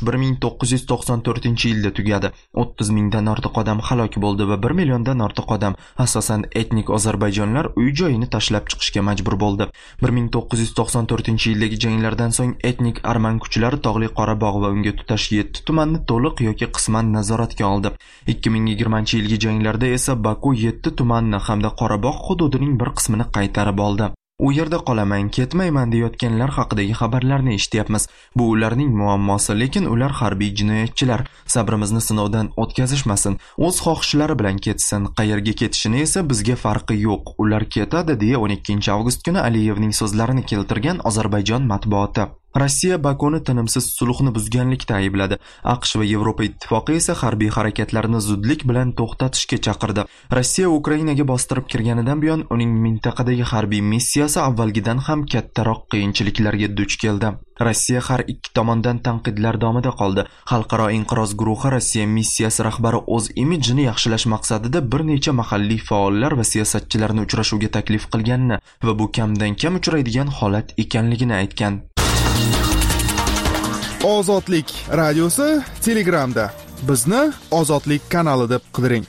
1994-yilda tugadi. 30 mingdan ortiq odam halok bo'ldi va 1 milliondan ortiq odam, asosan etnik ozarbayjonlar, uy-joyini tashlab chiqishga majbur bo'ldi. 1994-yildagi janglardan so'ng etnik arman kuchlari Tog'li Qorabog' va unga tutash 7 tumanni to'liq yoki qisman nazoratga oldi. 2020-yilgi janglarda esa Baku 7 tumanni hamda Qorabog' hududining bir qismini qaytarib oldi. U yerda qolaman, ketmayman deyotganlar haqidagi xabarlarni eshityapmiz. Bu ularning muammosi, lekin ular harbiy jinoyatchilar. Sabrimizni sinovdan o'tkazishmasin. O'z xohishlari bilan ketsin. Qayerga ketishini esa bizga farqi yo'q. Ular ketadi, deya 12 avgust kuni Aliyevning so'zlarini keltirgan Ozarbayjon matbuoti. Rossiya Bakuni tinimsiz sulhni buzganlikda aybladi. AQSh va Yevropa ittifoqi esa harbiy harakatlarni zudlik bilan to'xtatishga chaqirdi. Rossiya Ukrainaga bostirib kirganidan buyon uning mintaqadagi harbiy missiyasi avvalgidan ham kattaroq qiyinchiliklarga duch keldi. Rossiya har ikki tomondan tanqidlar davomida qoldi. Xalqaro inqiroz guruhi Rossiya missiyasi rahbari o'z imijini yaxshilash maqsadida bir necha mahalliy faollar va siyosatchilarni uchrashuvga taklif qilganini va bu kamdan kam uchraydigan holat ekanligini aytgan. Ozodlik radiosi Telegramda. Bizni Ozodlik kanali deb qidiring.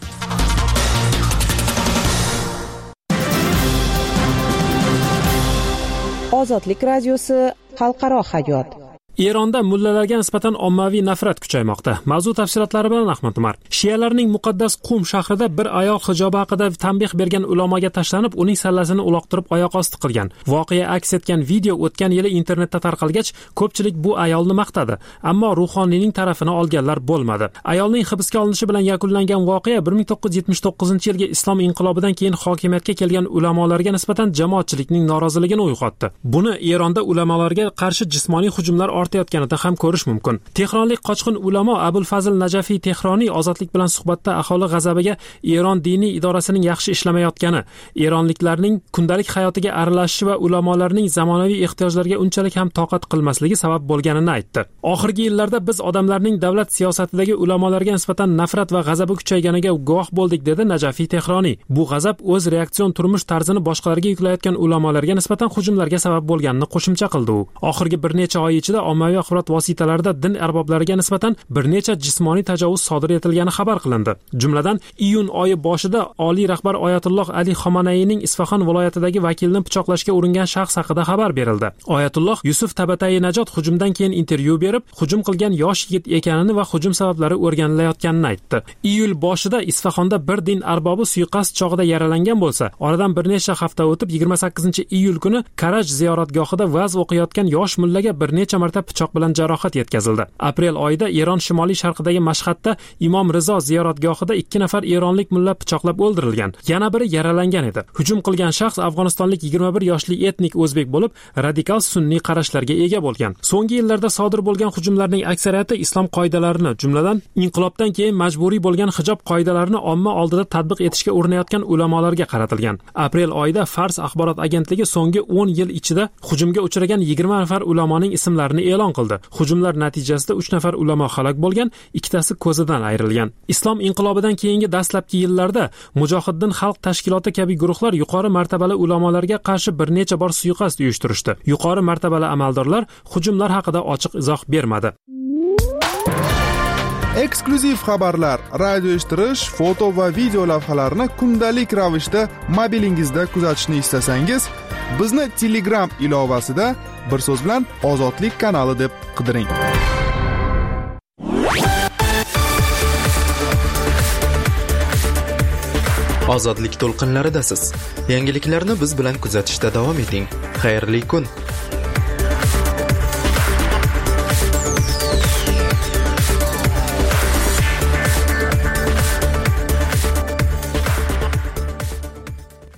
Ozodlik radiosi xalqaro hayot. Eronda mullalarga nisbatan ommaviy nafrat kuchaymoqda. Mavzu tafsilotlari bilan Ahmad Umar. Shialarning muqaddas Qum shahrida bir ayol hijobi haqida tanbeh bergan ulamoga tashlanib, uning sallasini uloqtirib oyoq osti qilgan. Voqea aks etgan video o'tgan yili internetda tarqalgach, ko'pchilik bu ayolni maqtadi, ammo ruhoniyning tarafini olganlar bo'lmadi. Ayolning hibsga olinishi bilan yakunlangan voqea 1979-yilgi islom inqilobidan keyin hokimiyatga kelgan ulamolarga nisbatan jamoatchilikning noroziligini uyg'otdi. Buni Eronda ulamolarga qarshi jismoniy hujumlar ortayotganida ham ko'rish mumkin. Tehronlik qochqin ulamo Abul Fazl Najafiy Tehroniy ozodlik bilan suhbatda aholi g'azabiga Eron diniy idorasining yaxshi ishlamayotgani, eronliklarning kundalik hayotiga aralashishi va ulamolarning zamonaviy ehtiyojlarga unchalik ham toqat qilmasligi sabab bo'lganini aytdi. Oxirgi yillarda biz odamlarning davlat siyosatidagi ulamolarga nisbatan nafrat va g'azabi kuchayganiga guvoh bo'ldik, dedi Najafiy Tehroniy. Bu g'azab o'z reaksion turmush tarzini boshqalarga yuklayotgan ulamolarga nisbatan hujumlarga sabab bo'lganini qo'shimcha qildi u. Oxirgi bir necha oy ichida ommaviy axborot vositalarida din arboblariga nisbatan bir necha jismoniy tajovuz sodir etilgani xabar qilindi. Jumladan, iyun oyi boshida oliy rahbar Oyatulloh Ali Xomanayning Isfahon viloyatidagi vakilni pichoqlashga uringan shaxs haqida xabar berildi. Oyatulloh Yusuf Tabatai Najot hujumdan keyin intervyu berib, hujum qilgan yosh yigit ekanini va hujum sabablari o'rganilayotganini aytdi. Iyul boshida Isfahonda bir din arbobi suiqasd chog'ida yaralangan bo'lsa, oradan bir necha hafta o'tib 28-iyul kuni Karaj ziyoratgohida va'z o'qiyotgan yosh mullaga bir necha marta pichoq bilan jarohat yetkazildi. Aprel oyida Eron shimoliy sharqidagi Mashhadda Imom Rizo ziyoratgohida 2 nafar eronlik mulla pichoqlab o'ldirilgan. Yana biri yaralangan edi. Hujum qilgan shaxs Afg'onistonlik 21 yoshli etnik o'zbek bo'lib, radikal sunniy qarashlarga ega bo'lgan. So'nggi yillarda sodir bo'lgan hujumlarning aksariyati islom qoidalarini, jumladan inqilobdan keyin majburiy bo'lgan hijob qoidalarini omma oldida tatbiq etishga urinayotgan ulamolarga qaratilgan. Aprel oyida Fars axborot agentligi so'nggi 10 yil ichida hujumga uchragan 20 nafar ulamoning ismlarini e'lon qildi. Hujumlar natijasida 3 nafar ulamo halok bo'lgan, ikkitasi ko'zidan ayrilgan. Islom inqilobidan keyingi dastlabki yillarda Mujohiddin xalq tashkiloti kabi guruhlar yuqori martabali ulamolarga qarshi bir necha bor suiqasd uyushtirishdi. Yuqori martabali amaldorlar hujumlar haqida ochiq izoh bermadi. Eksklyuziv xabarlar, radio eshittirish, foto va video lavhalarni kundalik ravishda mobilingizda kuzatishni istasangiz, bizni Telegram ilovasida bir so'z bilan Ozodlik kanali deb qidiring. Ozodlik to'lqinlaridasiz. Yangiliklarni biz bilan kuzatishda davom eting. Xayrli kun.